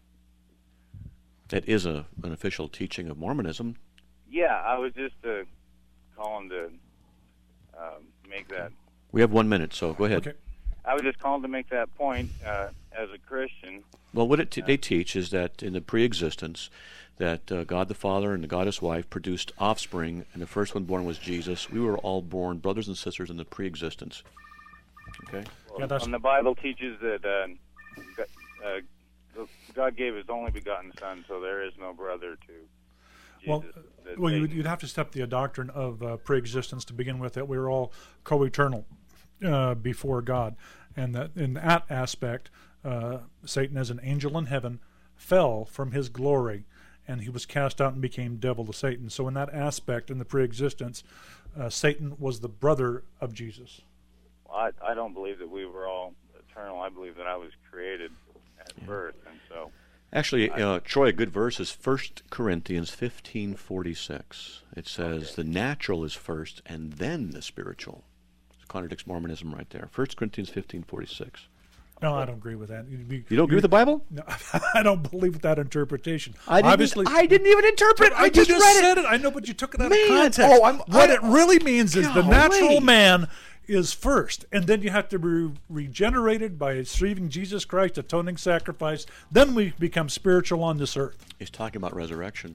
That is a an official teaching of Mormonism.
Yeah, I was just uh, calling to um, make that.
We have one minute, so go ahead.
Okay.
I was just calling to make that point uh, as a Christian.
Well, what it t- they teach is that in the pre-existence, that uh, God the Father and the Goddess wife produced offspring, and the first one born was Jesus. We were all born brothers and sisters in the pre-existence. Okay.
Well,
Yeah, that's-
and the Bible teaches that uh, God, uh, God gave His only begotten Son, so there is no brother to Jesus.
Well,
that
well,
Satan-
you'd, you'd have to step the doctrine of uh, pre-existence to begin with. That we were all co-eternal uh, before God, and that in that aspect, uh, Satan, as an angel in heaven, fell from his glory, and he was cast out and became devil to Satan. So, in that aspect, in the pre-existence, uh, Satan was the brother of Jesus.
I, I don't believe that we were all eternal. I believe that I was created at
Yeah.
birth, and so
Actually, uh, Troy, a good verse is First Corinthians fifteen forty-six. It says
Okay.
the natural is first, and then the spiritual. It contradicts Mormonism right there. First Corinthians fifteen forty-six.
No, I don't agree with that. You'd be-
You don't agree with the Bible?
No, I don't believe that interpretation.
I didn't,
Obviously,
I didn't even interpret. I
you
just
just
read it.
said it. I know, but you took it out
Man,
of context.
oh, I'm-
what
I-
it really means is the
Golly.
natural man is first, and then you have to be regenerated by receiving Jesus Christ, atoning sacrifice. Then we become spiritual on this earth.
He's talking about resurrection.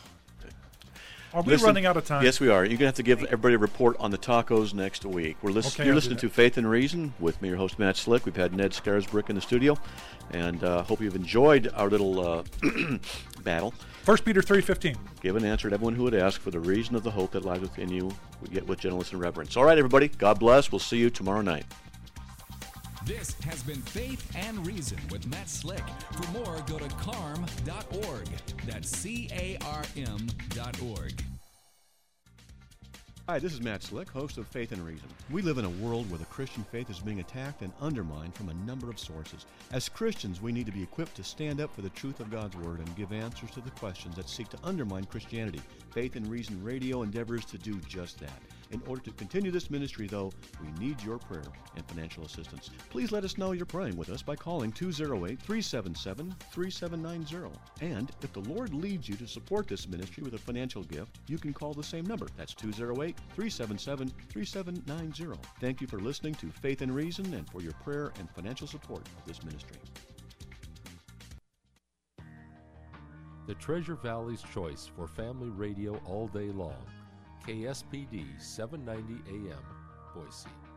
Are we
Listen-
running out of time?
Yes, we are. You're going to have to give everybody a report on the tacos next week. We're listen,
Okay,
you're
I'll
listening
do
to Faith and Reason with me, your host, Matt Slick. We've had Ned Scarisbrick in the studio, and uh, hope you've enjoyed our little uh, battle.
First Peter three fifteen.
Give an answer to everyone who would ask for the reason of the hope that lies within you, yet with gentleness and reverence. All right, everybody. God bless. We'll see you tomorrow night.
This has been Faith and Reason with Matt Slick. For more, go to carm dot org. That's C A R M dot org.
Hi, this is Matt Slick, host of Faith and Reason. We live in a world where the Christian faith is being attacked and undermined from a number of sources. As Christians, we need to be equipped to stand up for the truth of God's Word and give answers to the questions that seek to undermine Christianity. Faith and Reason Radio endeavors to do just that. In order to continue this ministry, though, we need your prayer and financial assistance. Please let us know you're praying with us by calling two oh eight, three seven seven, three seven nine zero. And if the Lord leads you to support this ministry with a financial gift, you can call the same number. That's two oh eight, three seven seven, three seven nine zero. Thank you for listening to Faith and Reason and for your prayer and financial support of this ministry.
the Treasure Valley's choice for family radio all day long. K S P D seven ninety A M, Boise.